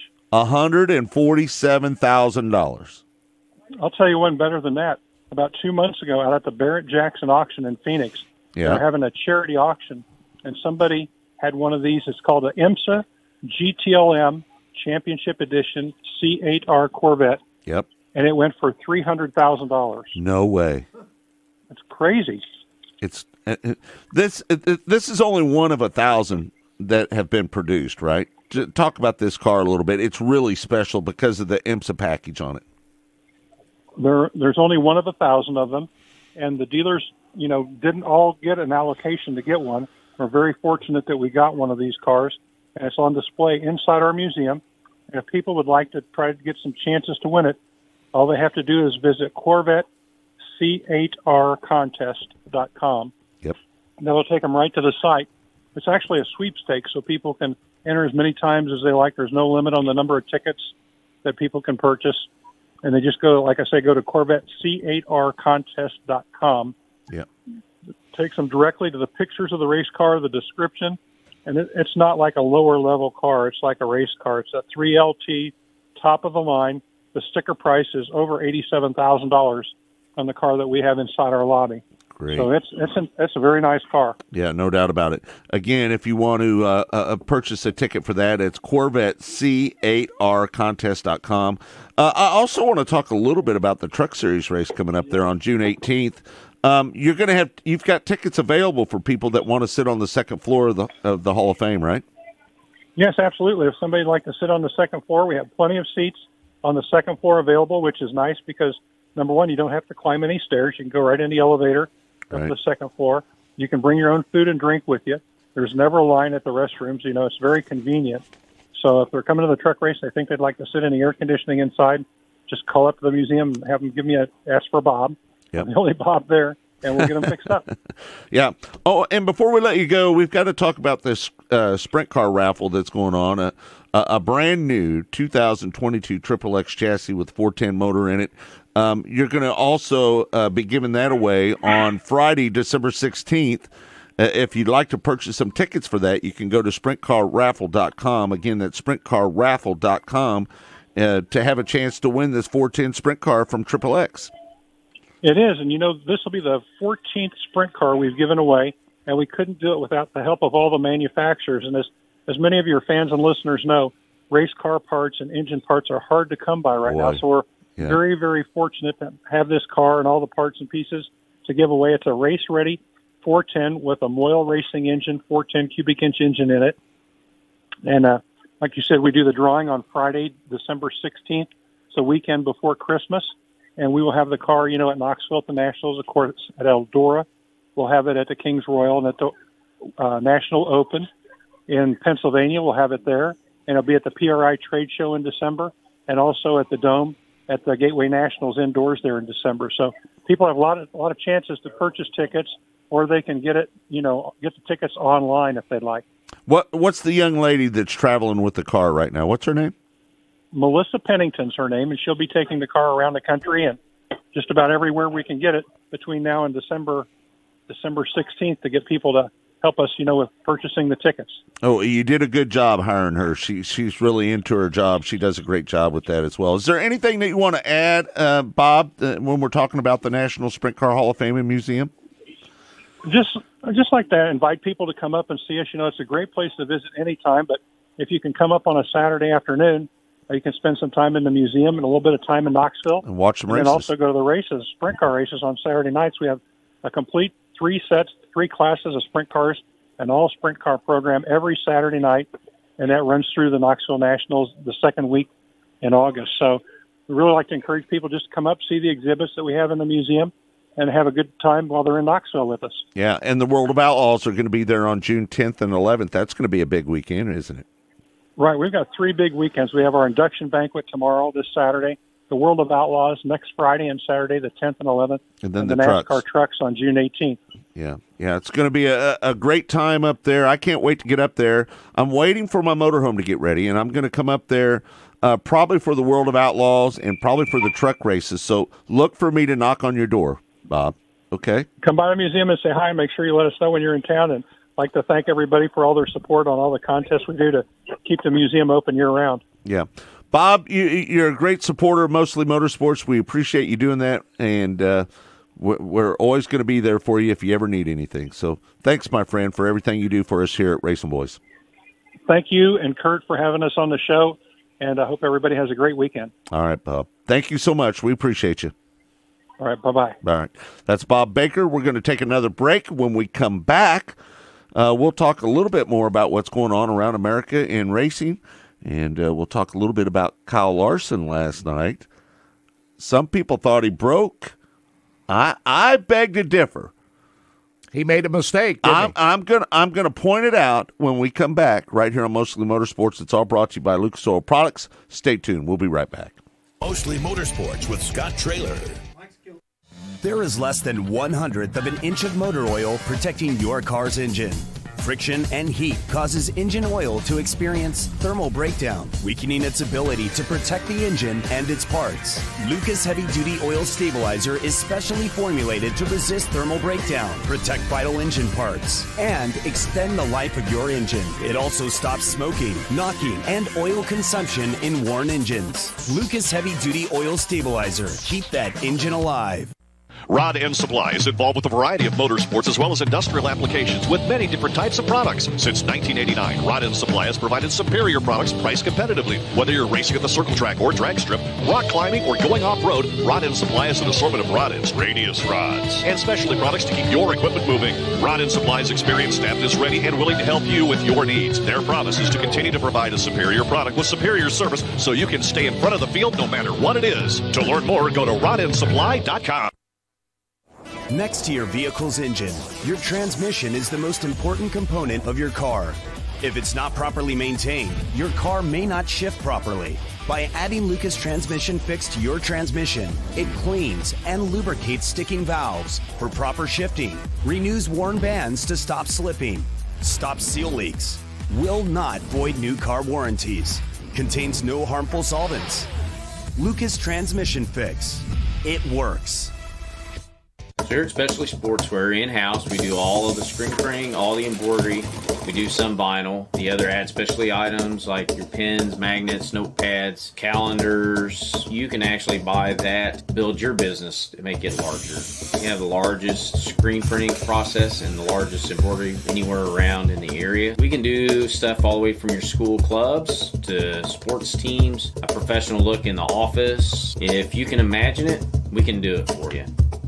$147,000. I'll tell you one better than that. About 2 months ago, out at the Barrett Jackson auction in Phoenix, they're having a charity auction, and somebody had one of these. It's called an IMSA GTLM Championship Edition C8R Corvette. Yep. And it went for $300,000. No way. That's crazy. It's this is only one of 1,000 that have been produced, right? Talk about this car a little bit. It's really special because of the IMSA package on it. There's only one of 1,000 of them, and the dealers, didn't all get an allocation to get one. We're very fortunate that we got one of these cars, and it's on display inside our museum. And if people would like to try to get some chances to win it, all they have to do is visit CorvetteC8RContest.com. Yep. And that'll take them right to the site. It's actually a sweepstakes, so people can enter as many times as they like. There's no limit on the number of tickets that people can purchase. And they just go, like I say, go to CorvetteC8RContest.com. Yep. It takes them directly to the pictures of the race car, the description. And it's not like a lower-level car. It's like a race car. It's a 3LT, top of the line. The sticker price is over $87,000 on the car that we have inside our lobby. Great. So it's a very nice car. Yeah, no doubt about it. Again, if you want to purchase a ticket for that, it's CorvetteC8Rcontest.com. I also want to talk a little bit about the Truck Series race coming up there on June 18th. You've got tickets available for people that want to sit on the second floor of the Hall of Fame, right? Yes, absolutely. If somebody'd like to sit on the second floor, we have plenty of seats on the second floor available, which is nice because, number one, you don't have to climb any stairs. You can go right in the elevator up to the second floor. You can bring your own food and drink with you. There's never a line at the restrooms. You know, it's very convenient. So if they're coming to the truck race, they think they'd like to sit in the air conditioning inside, just call up to the museum and have them ask for Bob. Yep. I'm the only Bob there, and we'll get them fixed up. Yeah. Oh, and before we let you go, we've got to talk about this sprint car raffle that's going on. A brand new 2022 XXX chassis with 410 motor in it. You're going to also be giving that away on Friday, December 16th. If you'd like to purchase some tickets for that, you can go to sprintcarraffle.com. Again, that's sprintcarraffle.com to have a chance to win this 410 sprint car from XXX. It is, and this will be the 14th sprint car we've given away, and we couldn't do it without the help of all the manufacturers. And as many of your fans and listeners know, race car parts and engine parts are hard to come by right now, so we're very, very fortunate to have this car and all the parts and pieces to give away. It's a race-ready 410 with a Moyle Racing engine, 410 cubic inch engine in it. And like you said, we do the drawing on Friday, December 16th, so weekend before Christmas. And we will have the car, at Knoxville at the Nationals, of course, at Eldora. We'll have it at the Kings Royal and at the National Open in Pennsylvania. We'll have it there. And it'll be at the PRI Trade Show in December and also at the Dome at the Gateway Nationals indoors there in December. So people have a lot of chances to purchase tickets, or they can get it, get the tickets online if they'd like. What's the young lady that's traveling with the car right now? What's her name? Melissa Pennington's her name, and she'll be taking the car around the country and just about everywhere we can get it between now and December 16th to get people to help us, with purchasing the tickets. Oh, you did a good job hiring her. She's really into her job. She does a great job with that as well. Is there anything that you want to add, Bob, when we're talking about the National Sprint Car Hall of Fame and Museum? Just like to invite people to come up and see us. It's a great place to visit anytime, but if you can come up on a Saturday afternoon, you can spend some time in the museum and a little bit of time in Knoxville. And watch some races. And also go to the races, sprint car races on Saturday nights. We have a complete 3 classes of sprint cars, an all sprint car program every Saturday night, and that runs through the Knoxville Nationals the second week in August. So we really like to encourage people just to come up, see the exhibits that we have in the museum, and have a good time while they're in Knoxville with us. Yeah, and the World of Outlaws are going to be there on June 10th and 11th. That's going to be a big weekend, isn't it? Right. We've got 3 big weekends. We have our induction banquet tomorrow, this Saturday, the World of Outlaws next Friday and Saturday, the 10th and 11th, and then the NASCAR trucks on June 18th. Yeah, it's going to be a great time up there. I can't wait to get up there. I'm waiting for my motorhome to get ready, and I'm going to come up there probably for the World of Outlaws and probably for the truck races. So look for me to knock on your door, Bob. Okay? Come by the museum and say hi. Make sure you let us know when you're in town, and I'd like to thank everybody for all their support on all the contests we do to keep the museum open year-round. Yeah. Bob, you're a great supporter of Mostly Motorsports. We appreciate you doing that, and we're always going to be there for you if you ever need anything. So thanks, my friend, for everything you do for us here at Racing Boys. Thank you and Kurt for having us on the show, and I hope everybody has a great weekend. All right, Bob. Thank you so much. We appreciate you. All right, bye-bye. All right. That's Bob Baker. We're going to take another break. When we come back, we'll talk a little bit more about what's going on around America in racing, and we'll talk a little bit about Kyle Larson last night. Some people thought he broke. I beg to differ. He made a mistake, didn't he? I'm gonna point it out when we come back right here on Mostly Motorsports. It's all brought to you by Lucas Oil Products. Stay tuned. We'll be right back. Mostly Motorsports with Scott Traylor. There is less than 1/100th of an inch of motor oil protecting your car's engine. Friction and heat causes engine oil to experience thermal breakdown, weakening its ability to protect the engine and its parts. Lucas Heavy Duty Oil Stabilizer is specially formulated to resist thermal breakdown, protect vital engine parts, and extend the life of your engine. It also stops smoking, knocking, and oil consumption in worn engines. Lucas Heavy Duty Oil Stabilizer. Keep that engine alive. Rod End Supply is involved with a variety of motorsports as well as industrial applications with many different types of products. Since 1989, Rod End Supply has provided superior products priced competitively. Whether you're racing at the circle track or drag strip, rock climbing, or going off-road, Rod End Supply has an assortment of rod ends, radius rods, and specialty products to keep your equipment moving. Rod End Supply's experienced staff is ready and willing to help you with your needs. Their promise is to continue to provide a superior product with superior service so you can stay in front of the field no matter what it is. To learn more, go to rodendsupply.com. Next to your vehicle's engine, your transmission is the most important component of your car. If it's not properly maintained, your car may not shift properly. By adding Lucas Transmission Fix to your transmission, it cleans and lubricates sticking valves for proper shifting, renews worn bands to stop slipping, stops seal leaks, will not void new car warranties, contains no harmful solvents. Lucas Transmission Fix. It works. Spirit Specialty Sportswear in-house. We do all of the screen printing, all the embroidery. We do some vinyl. The other add specialty items like your pens, magnets, notepads, calendars. You can actually buy that, build your business to make it larger. We have the largest screen printing process and the largest embroidery anywhere around in the area. We can do stuff all the way from your school clubs to sports teams, a professional look in the office. If you can imagine it, we can do it for you.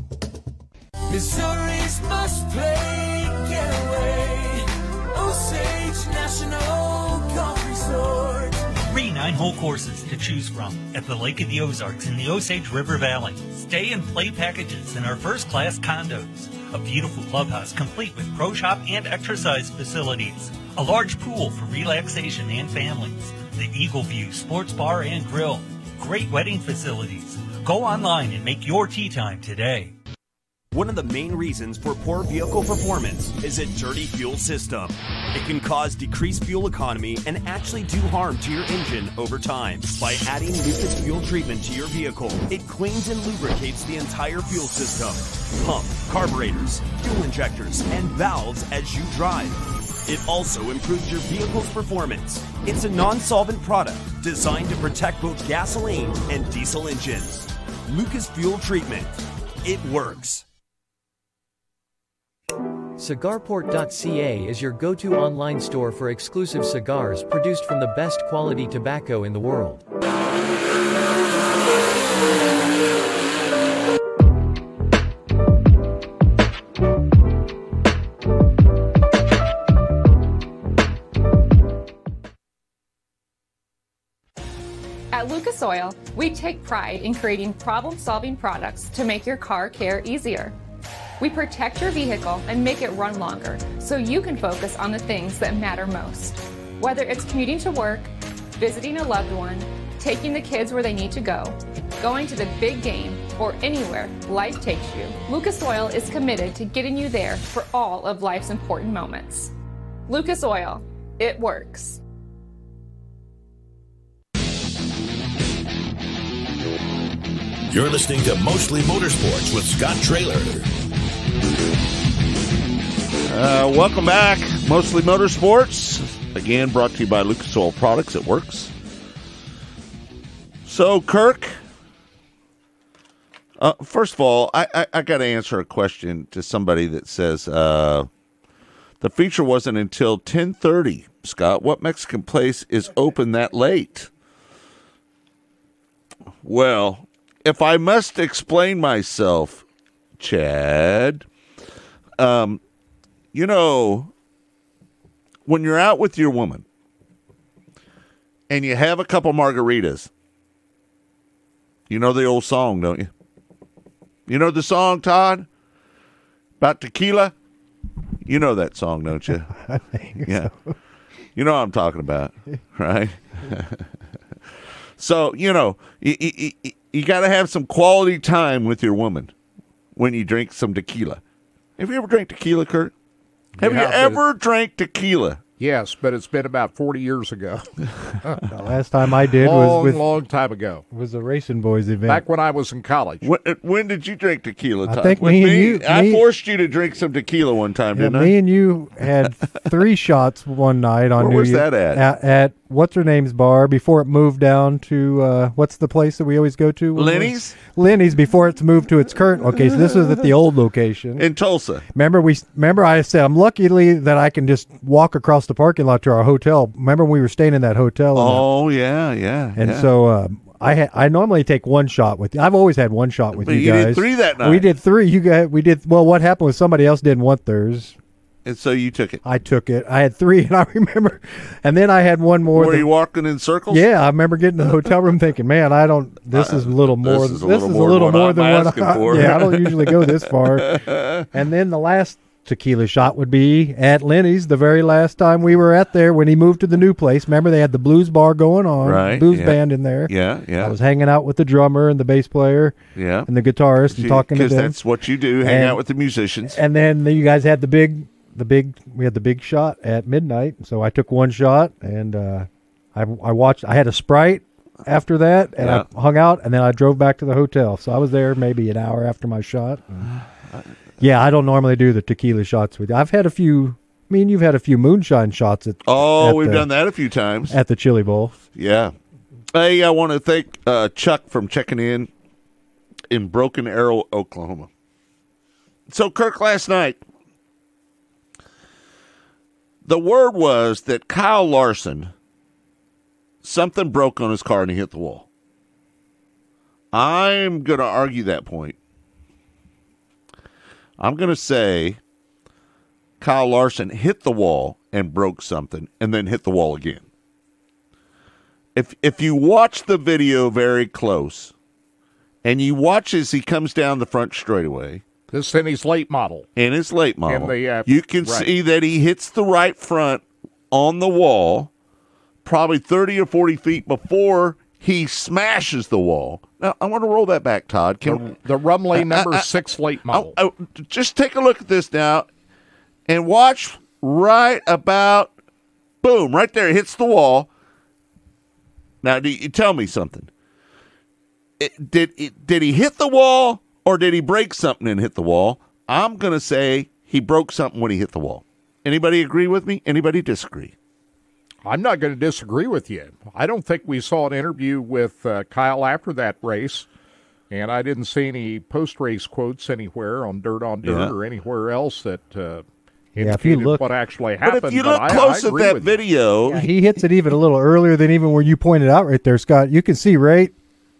Missouri's must play getaway. Osage National Golf Resort. 3 9-hole courses to choose from at the Lake of the Ozarks in the Osage River Valley. Stay and play packages in our first-class condos. A beautiful clubhouse complete with pro shop and exercise facilities. A large pool for relaxation and families. The Eagle View Sports Bar and Grill. Great wedding facilities. Go online and make your tee time today. One of the main reasons for poor vehicle performance is a dirty fuel system. It can cause decreased fuel economy and actually do harm to your engine over time. By adding Lucas Fuel Treatment to your vehicle, it cleans and lubricates the entire fuel system. Pump, carburetors, fuel injectors, and valves as you drive. It also improves your vehicle's performance. It's a non-solvent product designed to protect both gasoline and diesel engines. Lucas Fuel Treatment. It works. Cigarport.ca is your go-to online store for exclusive cigars produced from the best quality tobacco in the world. At Lucas Oil, we take pride in creating problem-solving products to make your car care easier. We protect your vehicle and make it run longer so you can focus on the things that matter most. Whether it's commuting to work, visiting a loved one, taking the kids where they need to go, going to the big game, or anywhere life takes you, Lucas Oil is committed to getting you there for all of life's important moments. Lucas Oil, it works. You're listening to Mostly Motorsports with Scott Traylor. Welcome back. Mostly Motorsports. Again, brought to you by Lucas Oil Products. It works. So, Kirk, first of all, I got to answer a question to somebody that says the feature wasn't until 10:30. Scott, what Mexican place is open that late? Well, if I must explain myself, Chad, you know, when you're out with your woman and you have a couple margaritas, you know the old song, don't you? You know the song, Todd? About tequila? You know that song, don't you? I think Yeah. so. You know what I'm talking about, right? So, you know, you got to have some quality time with your woman when you drink some tequila. Have you ever drank tequila, Kurt? Have you ever drank tequila? Yes, but it's been about 40 years ago. The last time I did long time ago. Was a Racing Boys event. Back when I was in college. When did you drink tequila, Todd? I think I forced you to drink some tequila one time, didn't I? Me and you had 3 shots one night on Where New was Year. that at? At what's-her-name's bar before it moved down to, what's the place that we always go to? Lenny's? Lenny's before it's moved to its current location. This was at the old location. In Tulsa. Remember I said, I'm lucky that I can just walk across the parking lot to our hotel. Remember when we were staying in that hotel? Yeah. And so I normally take 1 shot with you. I've always had 1 shot with but you guys. Did 3 that night. We did 3. Well, what happened was somebody else didn't want theirs. And so you took it. I took it. I had 3, and I remember. And then I had 1 more. Were you walking in circles? Yeah, I remember getting to the hotel room thinking, man, this is a little more. This is a little more than what asking for. Yeah, I don't usually go this far. And then the last tequila shot would be at Lenny's, the very last time we were at there when he moved to the new place. Remember, they had the blues bar going on, right? Blues band in there. Yeah. I was hanging out with the drummer and the bass player, and the guitarist, and talking to them. Because that's what you do, hang out with the musicians. And then you guys had we had the big shot at midnight. So I took 1 shot, and I watched. I had a Sprite after that, and I hung out, and then I drove back to the hotel. So I was there maybe an hour after my shot. Yeah, I don't normally do the tequila shots with you. I've had a few. I mean, you've had a few moonshine shots at. We've done that a few times at the Chili Bowl. Yeah. Hey, I want to thank Chuck from checking in Broken Arrow, Oklahoma. So, Kirk, last night, the word was that Kyle Larson, something broke on his car and he hit the wall. I'm going to argue that point. I'm going to say Kyle Larson hit the wall and broke something and then hit the wall again. If you watch the video very close and you watch as he comes down the front straightaway. This in his late model. In his late model. You can see that he hits the right front on the wall probably 30 or 40 feet before he smashes the wall. Now, I want to roll that back, Todd. The Rumley number 6 late model. Just take a look at this now and watch right about, boom, right there. It hits the wall. Now, you tell me something. Did he hit the wall or did he break something and hit the wall? I'm going to say he broke something when he hit the wall. Anybody agree with me? Anybody disagree? I'm not going to disagree with you. I don't think we saw an interview with Kyle after that race, and I didn't see any post-race quotes anywhere on Dirt on Dirt or anywhere else that if you look what actually happened. But if you look close at that video, he hits it even a little earlier than even where you pointed out right there, Scott. You can see right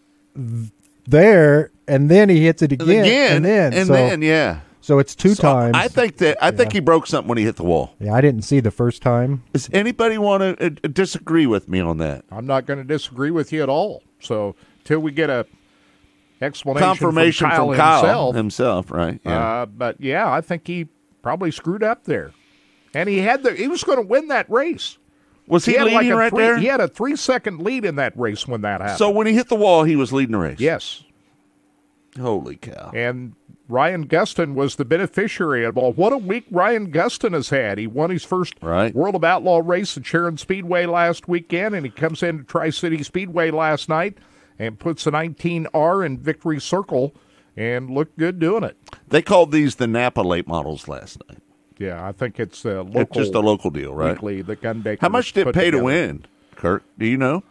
there, and then he hits it again, and then yeah. So it's 2 times. I think he broke something when he hit the wall. Yeah, I didn't see the first time. Does anybody want to disagree with me on that? I'm not going to disagree with you at all. So till we get a explanation confirmation from Kyle himself, right? Yeah. But yeah, I think he probably screwed up there, and he was going to win that race. Was he leading right there? He had a 3-second lead in that race when that happened. So when he hit the wall, he was leading the race. Yes. Holy cow! And Ryan Gustin was the beneficiary of all. What a week Ryan Gustin has had. He won his first World of Outlaw race at Sharon Speedway last weekend, and he comes into Tri-City Speedway last night and puts a 19R in Victory Circle and looked good doing it. They called these the Napa late models last night. Yeah, I think it's a local. It's just a local deal, right? Weekly, the Gunbaker. How much did it pay to win, Kurt? Do you know?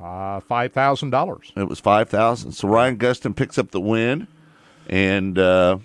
$5,000. It was $5,000. So Ryan Gustin picks up the win, and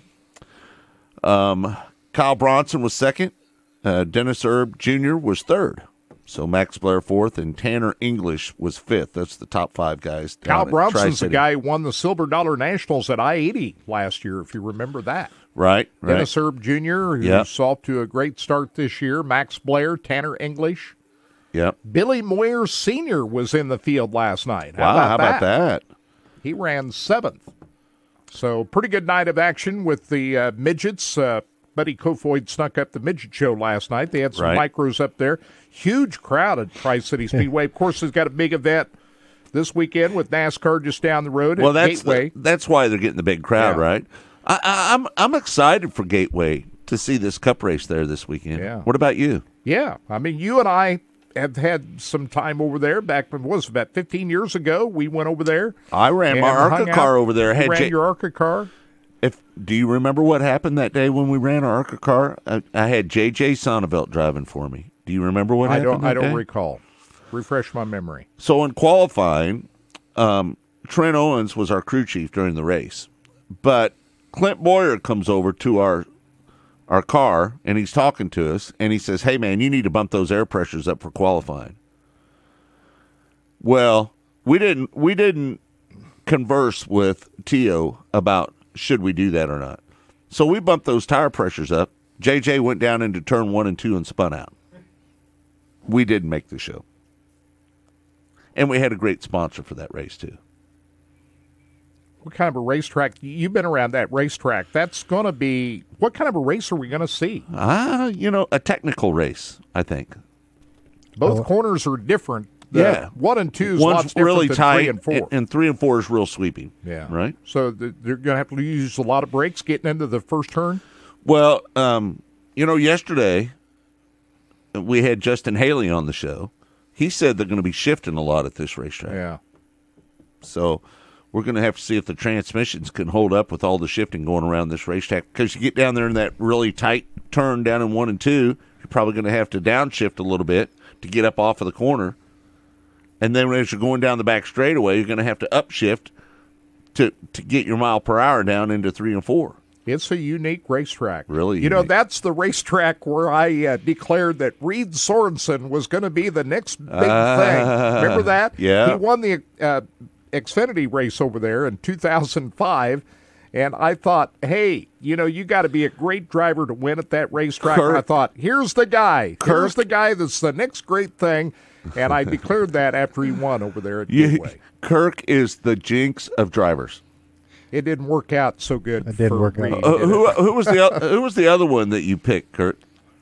Kyle Bronson was second. Dennis Erb Jr. was third. So Max Blair fourth, and Tanner English was fifth. That's the top 5 guys. Kyle Bronson's the guy who won the Silver Dollar Nationals at I-80 last year, if you remember that. Right. Dennis Erb Jr., who's off to a great start this year. Max Blair, Tanner English. Yep. Billy Moyer Sr. was in the field last night. How about that? He ran 7th. So pretty good night of action with the midgets. Buddy Kofoid snuck up the midget show last night. They had some micros up there. Huge crowd at Tri-City Speedway. Of course, has got a big event this weekend with NASCAR just down the road at Gateway. That's why they're getting the big crowd, right? I'm excited for Gateway. to see this Cup race there this weekend. Yeah. What about you? Yeah. I mean, you and I have had some time over there back when, was it, about 15 years ago? We went over there. I ran my and hung ARCA car out. over there. You ran your ARCA car? Do you remember what happened that day when we ran our ARCA car? I had J.J. Sonnevelt driving for me. Do you remember what happened that I don't day? recall. Refresh my memory. So in qualifying, Trent Owens was our crew chief during the race. But Clint Boyer comes over to our car, and he's talking to us, and he says, hey, man, you need to bump those air pressures up for qualifying. Well, we didn't converse with Tio about should we do that or not. So we bumped those tire pressures up. JJ went down into turn 1 and 2 and spun out. We didn't make the show. And we had a great sponsor for that race, too. What kind of a racetrack? You've been around that racetrack. That's going to be, what kind of a race are we going to see? A technical race, I think. Both corners are different. Yeah. 1 and 2 is One's lots different really than tight, 3 and 4. and 3 and 4 is real sweeping. Yeah. Right? So they're going to have to use a lot of brakes getting into the first turn? Well, yesterday we had Justin Haley on the show. He said they're going to be shifting a lot at this racetrack. Yeah. So we're going to have to see if the transmissions can hold up with all the shifting going around this racetrack. Because you get down there in that really tight turn down in 1 and 2, you're probably going to have to downshift a little bit to get up off of the corner. And then as you're going down the back straightaway, you're going to have to upshift to get your mile per hour down into 3 and 4. It's a unique racetrack. Really You know, unique. that's the racetrack where I declared that Reed Sorensen was going to be the next big thing. Remember that? Yeah. He won the Xfinity race over there in 2005. And I thought, hey, you got to be a great driver to win at that racetrack. And I thought, here's the guy. Here's the guy that's the next great thing. And I declared that after he won over there at Midway. Kirk is the jinx of drivers. It didn't work out so good. It didn't work Reed, out. did it? Who was the other one that you picked, Kurt?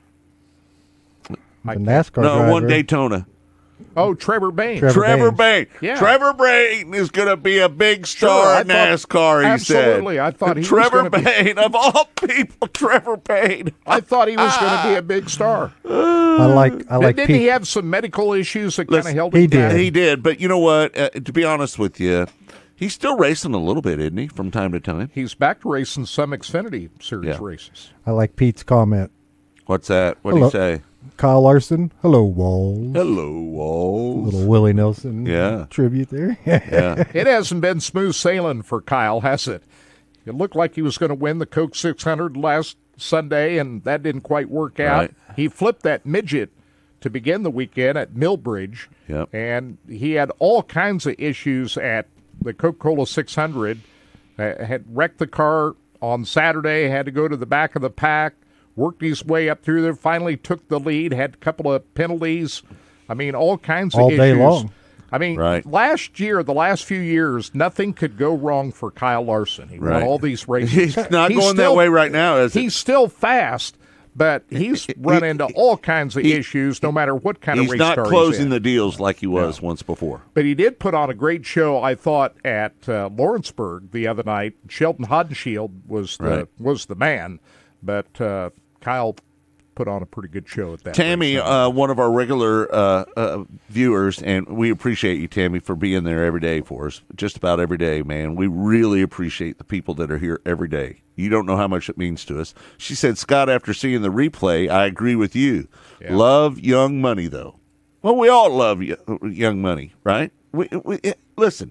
The NASCAR No, driver. one Daytona. Oh, Trevor Bain. Trevor Bain. Yeah. Trevor Bain is going to be a big star Sure, I in thought- NASCAR, he said. absolutely, I thought he was Trevor gonna be- Bain, of all people, Trevor Bain. I thought he was going to be a big star. I like Didn't Pete. he have some medical issues that kind of Listen, held him back? He did, but you know what? To be honest with you, he's still racing a little bit, isn't he, from time to time? He's back to racing some Xfinity Series races. I like Pete's comment. What's that? What did he say? Kyle Larson. Hello, Walls. Hello, Walls. Little Willie Nelson Yeah. tribute there. Yeah. It hasn't been smooth sailing for Kyle, has it? It looked like he was going to win the Coke 600 last Sunday, and that didn't quite work out. Right. He flipped that midget to begin the weekend at Millbridge, Yep. and he had all kinds of issues at the Coca-Cola 600. Had wrecked the car on Saturday, had to go to the back of the pack, worked his way up through there, finally took the lead, had a couple of penalties. I mean, all kinds of All issues. day long. I mean, Right. last year, the last few years, nothing could go wrong for Kyle Larson. He won Right. all these races. He's not going that way right now, is it? He's still fast, but he's run into all kinds of issues, no matter what kind of He's race not car closing he's in. the deals like he was once before. But he did put on a great show, I thought, at Lawrenceburg the other night. Sheldon Hodenshield was the man, but Kyle put on a pretty good show at that. Tammy, race. one of our regular viewers, and we appreciate you, Tammy, for being there every day for us. Just about every day, man. We really appreciate the people that are here every day. You don't know how much it means to us. She said, Scott, after seeing the replay, I agree with you. Yeah. Love Young Money, though. Well, we all love Young Money, right? Listen,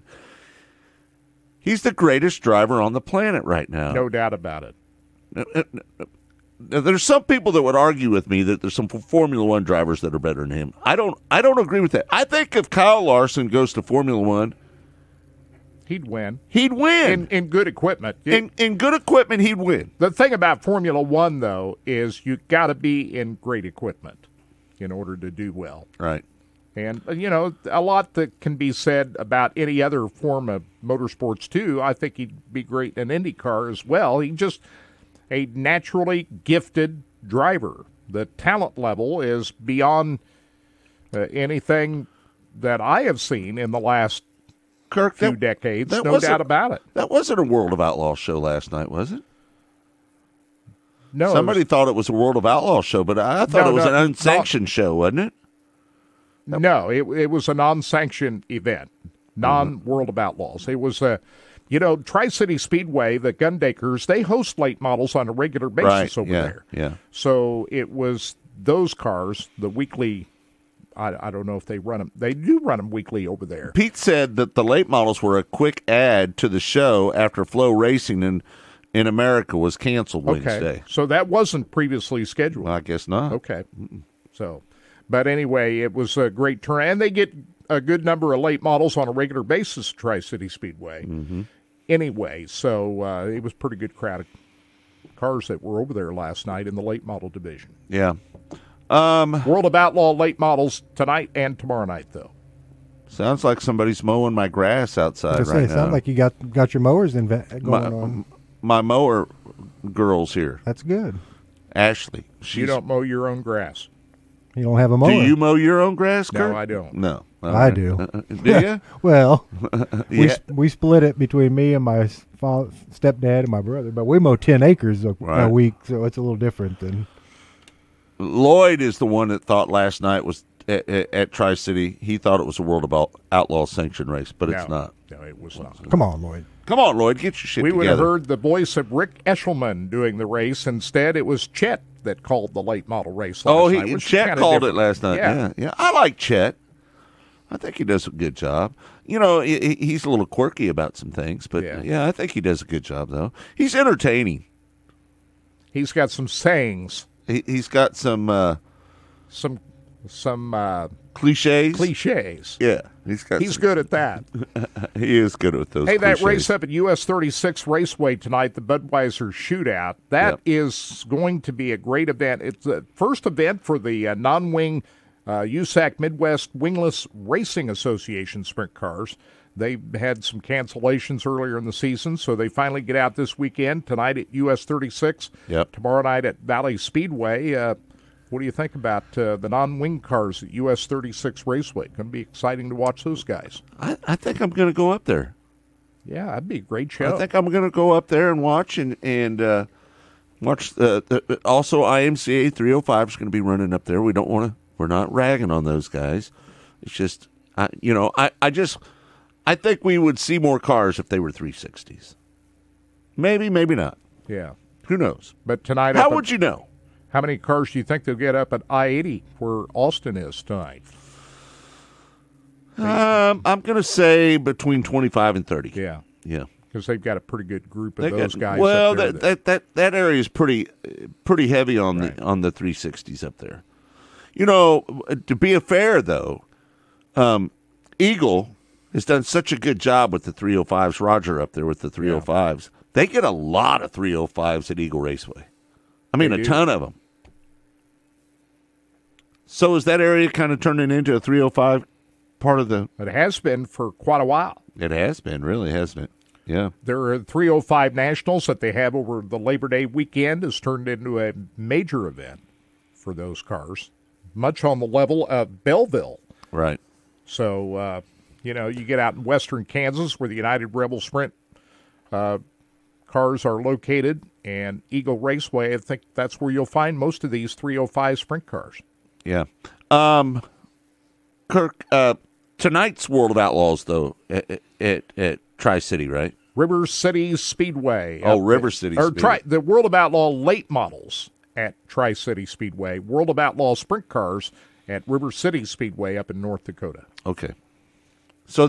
he's the greatest driver on the planet right now. No doubt about it. Now, there's some people that would argue with me that there's some Formula One drivers that are better than him. I don't agree with that. I think if Kyle Larson goes to Formula One, He'd win. He'd win. In good equipment. In good equipment, he'd win. The thing about Formula One, though, is you got to be in great equipment in order to do well. Right. And, a lot that can be said about any other form of motorsports, too. I think he'd be great in IndyCar as well. He's just a naturally gifted driver. The talent level is beyond anything that I have seen in the last few decades. No doubt about it. That wasn't a World of Outlaws show last night, was it? No, Somebody thought it was a World of Outlaws show, but I thought No, it was no, an unsanctioned show, wasn't it? No, it was a non-sanctioned event, non-World of Outlaws. It was Tri-City Speedway, the Gundakers, they host late models on a regular basis over there. Yeah. So it was those cars, the weekly. I don't know if they run them. They do run them weekly over there. Pete said that the late models were a quick add to the show after Flow Racing in America was canceled Wednesday. So that wasn't previously scheduled. Well, I guess not. Okay. So, but anyway, it was a great turn, and they get a good number of late models on a regular basis at Tri-City Speedway. Mm-hmm. Anyway, so it was a pretty good crowd of cars that were over there last night in the late model division. Yeah. World of Outlaw late models tonight and tomorrow night, though. Sounds like somebody's mowing my grass outside right now. Sounds like you got your mowers going on. My mower girl's here. That's good. Ashley. You don't mow your own grass. You don't have a mower. Do you mow your own grass, Kurt? No, I don't. No. I do. Do you? Well, Yeah. we split it between me and my stepdad and my brother, but we mow 10 acres a week, so it's a little different than. Lloyd is the one that thought last night was at Tri-City. He thought it was a World of Outlaws sanctioned race, but it's not. No, it was not. Come on, Lloyd. Come on, Lloyd, get your shit We together. would have heard the voice of Rick Eshelman doing the race. Instead, it was Chet that called the late model race last night. which is Chet kinda called different. it last night. Yeah. I like Chet. I think he does a good job. He's a little quirky about some things, but I think he does a good job, though. He's entertaining. He's got some sayings. He's got some cliches. Cliches. Yeah, he's good at that. He is good with those. Hey, that cliches. race up at US 36 Raceway tonight, the Budweiser Shootout, that is going to be a great event. It's the first event for the non-wing USAC Midwest Wingless Racing Association sprint cars. They had some cancellations earlier in the season, so they finally get out this weekend. Tonight at US 36. Yep. Tomorrow night at Valley Speedway. What do you think about the non-wing cars at US 36 Raceway? Going to be exciting to watch those guys. I think I'm going to go up there. Yeah, that'd be a great show. I think I'm going to go up there and watch and watch. Also, IMCA 305 is going to be running up there. We're not ragging on those guys. It's just, I think we would see more cars if they were 360s. Maybe, maybe not. Yeah. Who knows? But tonight, how would you know? How many cars do you think they'll get up at I-80 where Austin is tonight? I'm going to say between 25 and 30. Yeah. Yeah. Because they've got a pretty good group of those guys. Well, up there that area is pretty heavy on the 360s up there. To be fair though, Eagle has done such a good job with the 305s. Roger up there with the 305s. They get a lot of 305s at Eagle Raceway. I mean, a ton of them. So is that area kind of turning into a 305 part of the... It has been for quite a while. It has been, really, hasn't it? Yeah. There are 305 Nationals that they have over the Labor Day weekend has turned into a major event for those cars, much on the level of Belleville. Right. So, you get out in western Kansas where the United Rebel Sprint cars are located, and Eagle Raceway, I think that's where you'll find most of these 305 sprint cars. Yeah. Kirk, tonight's World of Outlaws, though, at Tri-City, right? River City Speedway. Oh, River City Speedway. The World of Outlaw late models at Tri-City Speedway. World of Outlaw sprint cars at River City Speedway up in North Dakota. Okay. So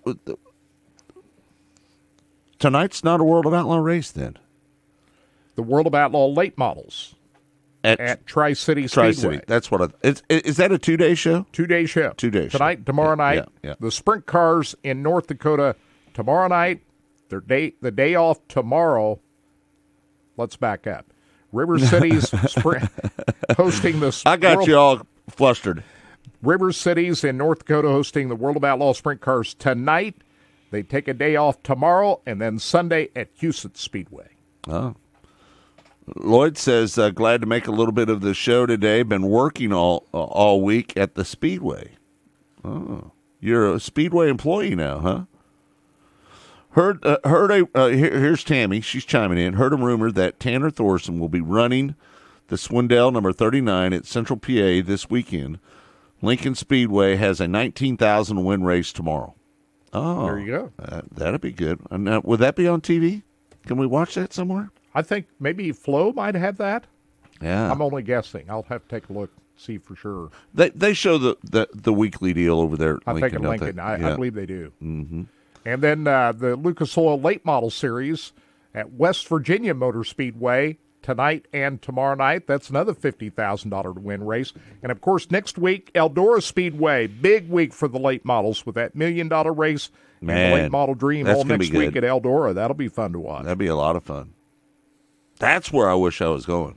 tonight's not a World of Outlaw race, then? The World of Outlaw late models at Tri-City Speedway. Tri-City. That's what is that a 2-day show? 2-day show. 2-day show. Tonight, tomorrow night. Yeah. The sprint cars in North Dakota tomorrow night. The day off tomorrow. Let's back up. River City's sprint hosting the. I got you all flustered. River City's in North Dakota hosting the World of Outlaw sprint cars tonight. They take a day off tomorrow, and then Sunday at Houston Speedway. Oh. Lloyd says, glad to make a little bit of the show today. Been working all week at the Speedway. Oh, you're a Speedway employee now, huh? Here's Tammy. She's chiming in. Heard a rumor that Tanner Thorson will be running the Swindell number 39 at Central PA this weekend. Lincoln Speedway has a 19,000 win race tomorrow. Oh, there you go. That'd be good. Would that be on TV? Can we watch that somewhere? I think maybe Flo might have that. Yeah. I'm only guessing. I'll have to take a look, see for sure. They show the weekly deal over there at I Lincoln. think at Lincoln. I believe they do. Mm-hmm. And then the Lucas Oil Late Model Series at West Virginia Motor Speedway tonight and tomorrow night. That's another $50,000 to win race. And, of course, next week, Eldora Speedway. Big week for the late models with that $1 million race and the Late Model Dream all next week at Eldora. That'll be fun to watch. That'd be a lot of fun. That's where I wish I was going.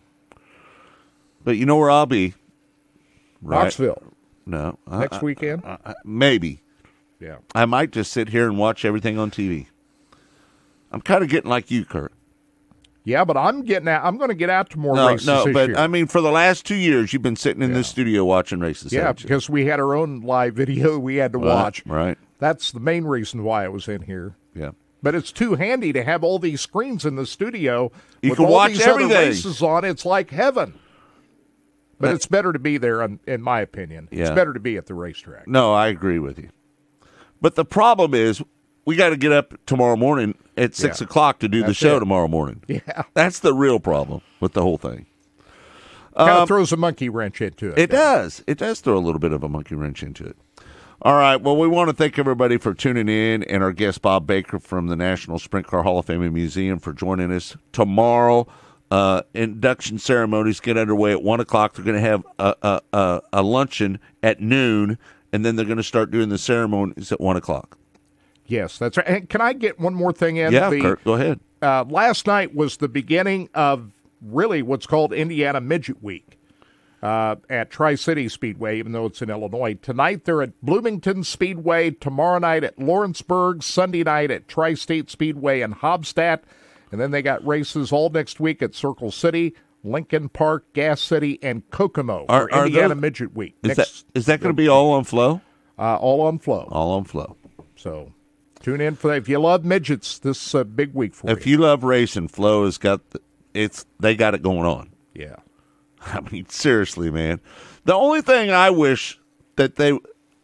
But you know where I'll be? Right? Knoxville. No. Next weekend? Maybe. Yeah. I might just sit here and watch everything on TV. I'm kind of getting like you, Kurt. Yeah, but I'm getting out. I'm going to get out to more races this year. I mean, for the last 2 years, you've been sitting in this studio watching races. Yeah, because we had our own live video we had to watch. Right. That's the main reason why I was in here. Yeah. But it's too handy to have all these screens in the studio. You with can all watch these everything. Other races on. It's like heaven. But it's better to be there, in my opinion. Yeah. It's better to be at the racetrack. No, I agree with you. But the problem is, we got to get up tomorrow morning at 6 o'clock to do the show tomorrow morning. Yeah. That's the real problem with the whole thing. Kind of throws a monkey wrench into it. It does. It does throw a little bit of a monkey wrench into it. All right. Well, we want to thank everybody for tuning in and our guest, Bob Baker from the National Sprint Car Hall of Fame and Museum, for joining us. Tomorrow, induction ceremonies get underway at 1 o'clock. They're going to have a luncheon at noon, and then they're going to start doing the ceremonies at 1 o'clock. Yes, that's right. And can I get one more thing in? Yeah, Kurt, go ahead. Last night was the beginning of really what's called Indiana Midget Week at Tri-City Speedway, even though it's in Illinois. Tonight they're at Bloomington Speedway, tomorrow night at Lawrenceburg, Sunday night at Tri-State Speedway in Hobstadt, and then they got races all next week at Circle City, Lincoln Park, Gas City, and Kokomo for Indiana Midget Week. Is that going to be all on Flow? All on Flow. All on Flow. So tune in for that. If you love midgets, this is a big week for you. If you love racing, Flow has got they got it going on. Yeah. I mean, seriously, man. The only thing I wish that they,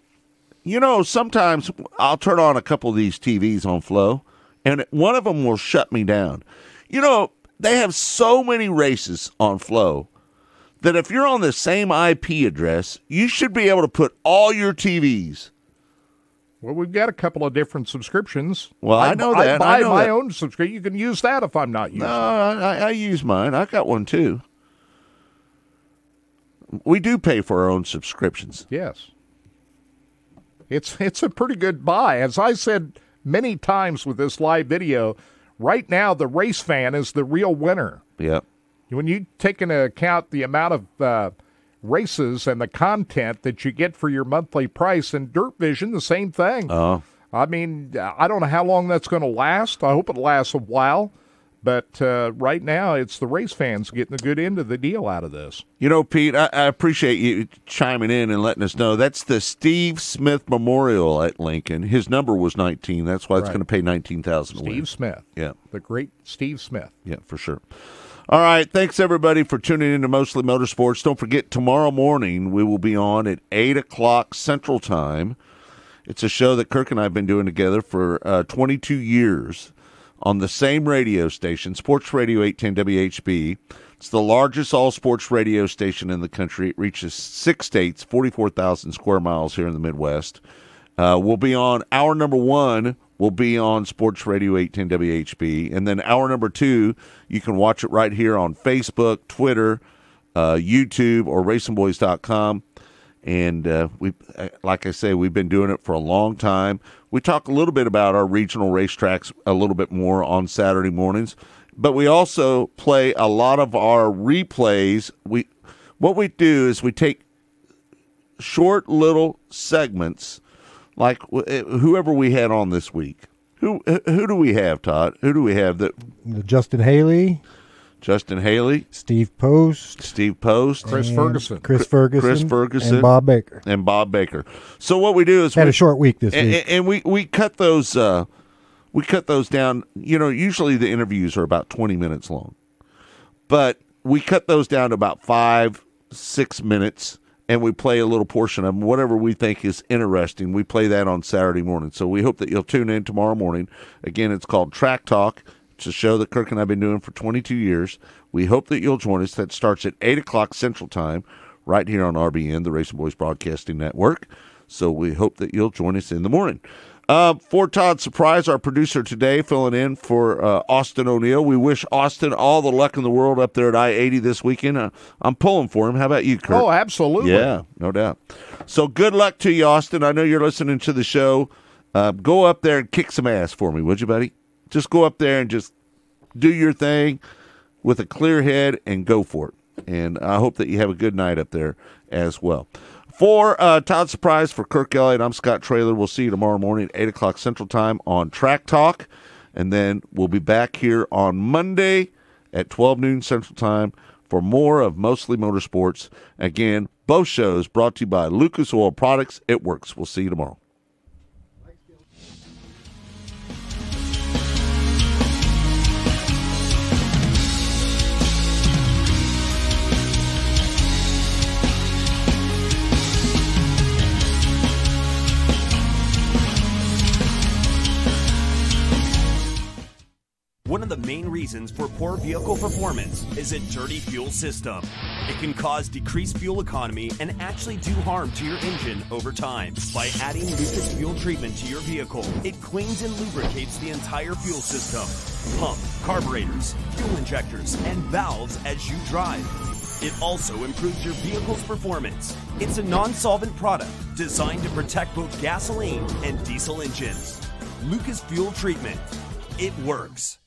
sometimes I'll turn on a couple of these TVs on Flow, and one of them will shut me down. They have so many races on Flow that if you're on the same IP address, you should be able to put all your TVs. Well, we've got a couple of different subscriptions. Well, I know that. I buy I know my that. own subscription. You can use that if I'm not using it. No, I use mine. I got one too. We do pay for our own subscriptions. Yes. It's a pretty good buy. As I said many times with this live video, right now the race fan is the real winner. Yep. When you take into account the amount of races and the content that you get for your monthly price, and Dirt Vision, the same thing. Oh. I mean, I don't know how long that's going to last. I hope it lasts a while. But right now, it's the race fans getting a good end of the deal out of this. Pete, I appreciate you chiming in and letting us know. That's the Steve Smith Memorial at Lincoln. His number was 19. That's why it's going to pay $19,000 to win. Steve Smith. Yeah. The great Steve Smith. Yeah, for sure. All right, thanks everybody for tuning in to Mostly Motorsports. Don't forget, tomorrow morning we will be on at 8 o'clock Central Time. It's a show that Kirk and I have been doing together for 22 years on the same radio station, Sports Radio 810 WHB. It's the largest all-sports radio station in the country. It reaches 6 states, 44,000 square miles here in the Midwest. We'll be on hour number 1. Will be on Sports Radio 810 WHB. And then hour number 2, you can watch it right here on Facebook, Twitter, YouTube, or racingboys.com. And we, like I say, we've been doing it for a long time. We talk a little bit about our regional racetracks a little bit more on Saturday mornings. But we also play a lot of our replays. What we do is we take short little segments, like whoever we had on this week. Who do we have, Todd? Who do we have that? Justin Haley, Steve Post, Chris Ferguson, and Bob Baker. So what we do is had a short week this week, and we cut those we cut those down. Usually the interviews are about 20 minutes long, but we cut those down to about 5-6 minutes, and we play a little portion of them, whatever we think is interesting. We play that on Saturday morning. So we hope that you'll tune in tomorrow morning. Again, it's called Track Talk. It's a show that Kirk and I have been doing for 22 years. We hope that you'll join us. That starts at 8 o'clock Central Time right here on RBN, the Racing Boys Broadcasting Network. So we hope that you'll join us in the morning. For Todd Surprise, our producer today, filling in for Austin O'Neill. We wish Austin all the luck in the world up there at I-80 this weekend. I'm pulling for him. How about you, Kurt? Oh, absolutely. Yeah, no doubt. So good luck to you, Austin. I know you're listening to the show. Go up there and kick some ass for me, would you, buddy? Just go up there and just do your thing with a clear head and go for it. And I hope that you have a good night up there as well. For Todd Surprise, for Kirk Elliott, I'm Scott Traylor. We'll see you tomorrow morning at 8 o'clock Central Time on Track Talk. And then we'll be back here on Monday at 12 noon Central Time for more of Mostly Motorsports. Again, both shows brought to you by Lucas Oil Products. It works. We'll see you tomorrow. One of the main reasons for poor vehicle performance is a dirty fuel system. It can cause decreased fuel economy and actually do harm to your engine over time. By adding Lucas Fuel Treatment to your vehicle, it cleans and lubricates the entire fuel system. Pump, carburetors, fuel injectors, and valves as you drive. It also improves your vehicle's performance. It's a non-solvent product designed to protect both gasoline and diesel engines. Lucas Fuel Treatment. It works.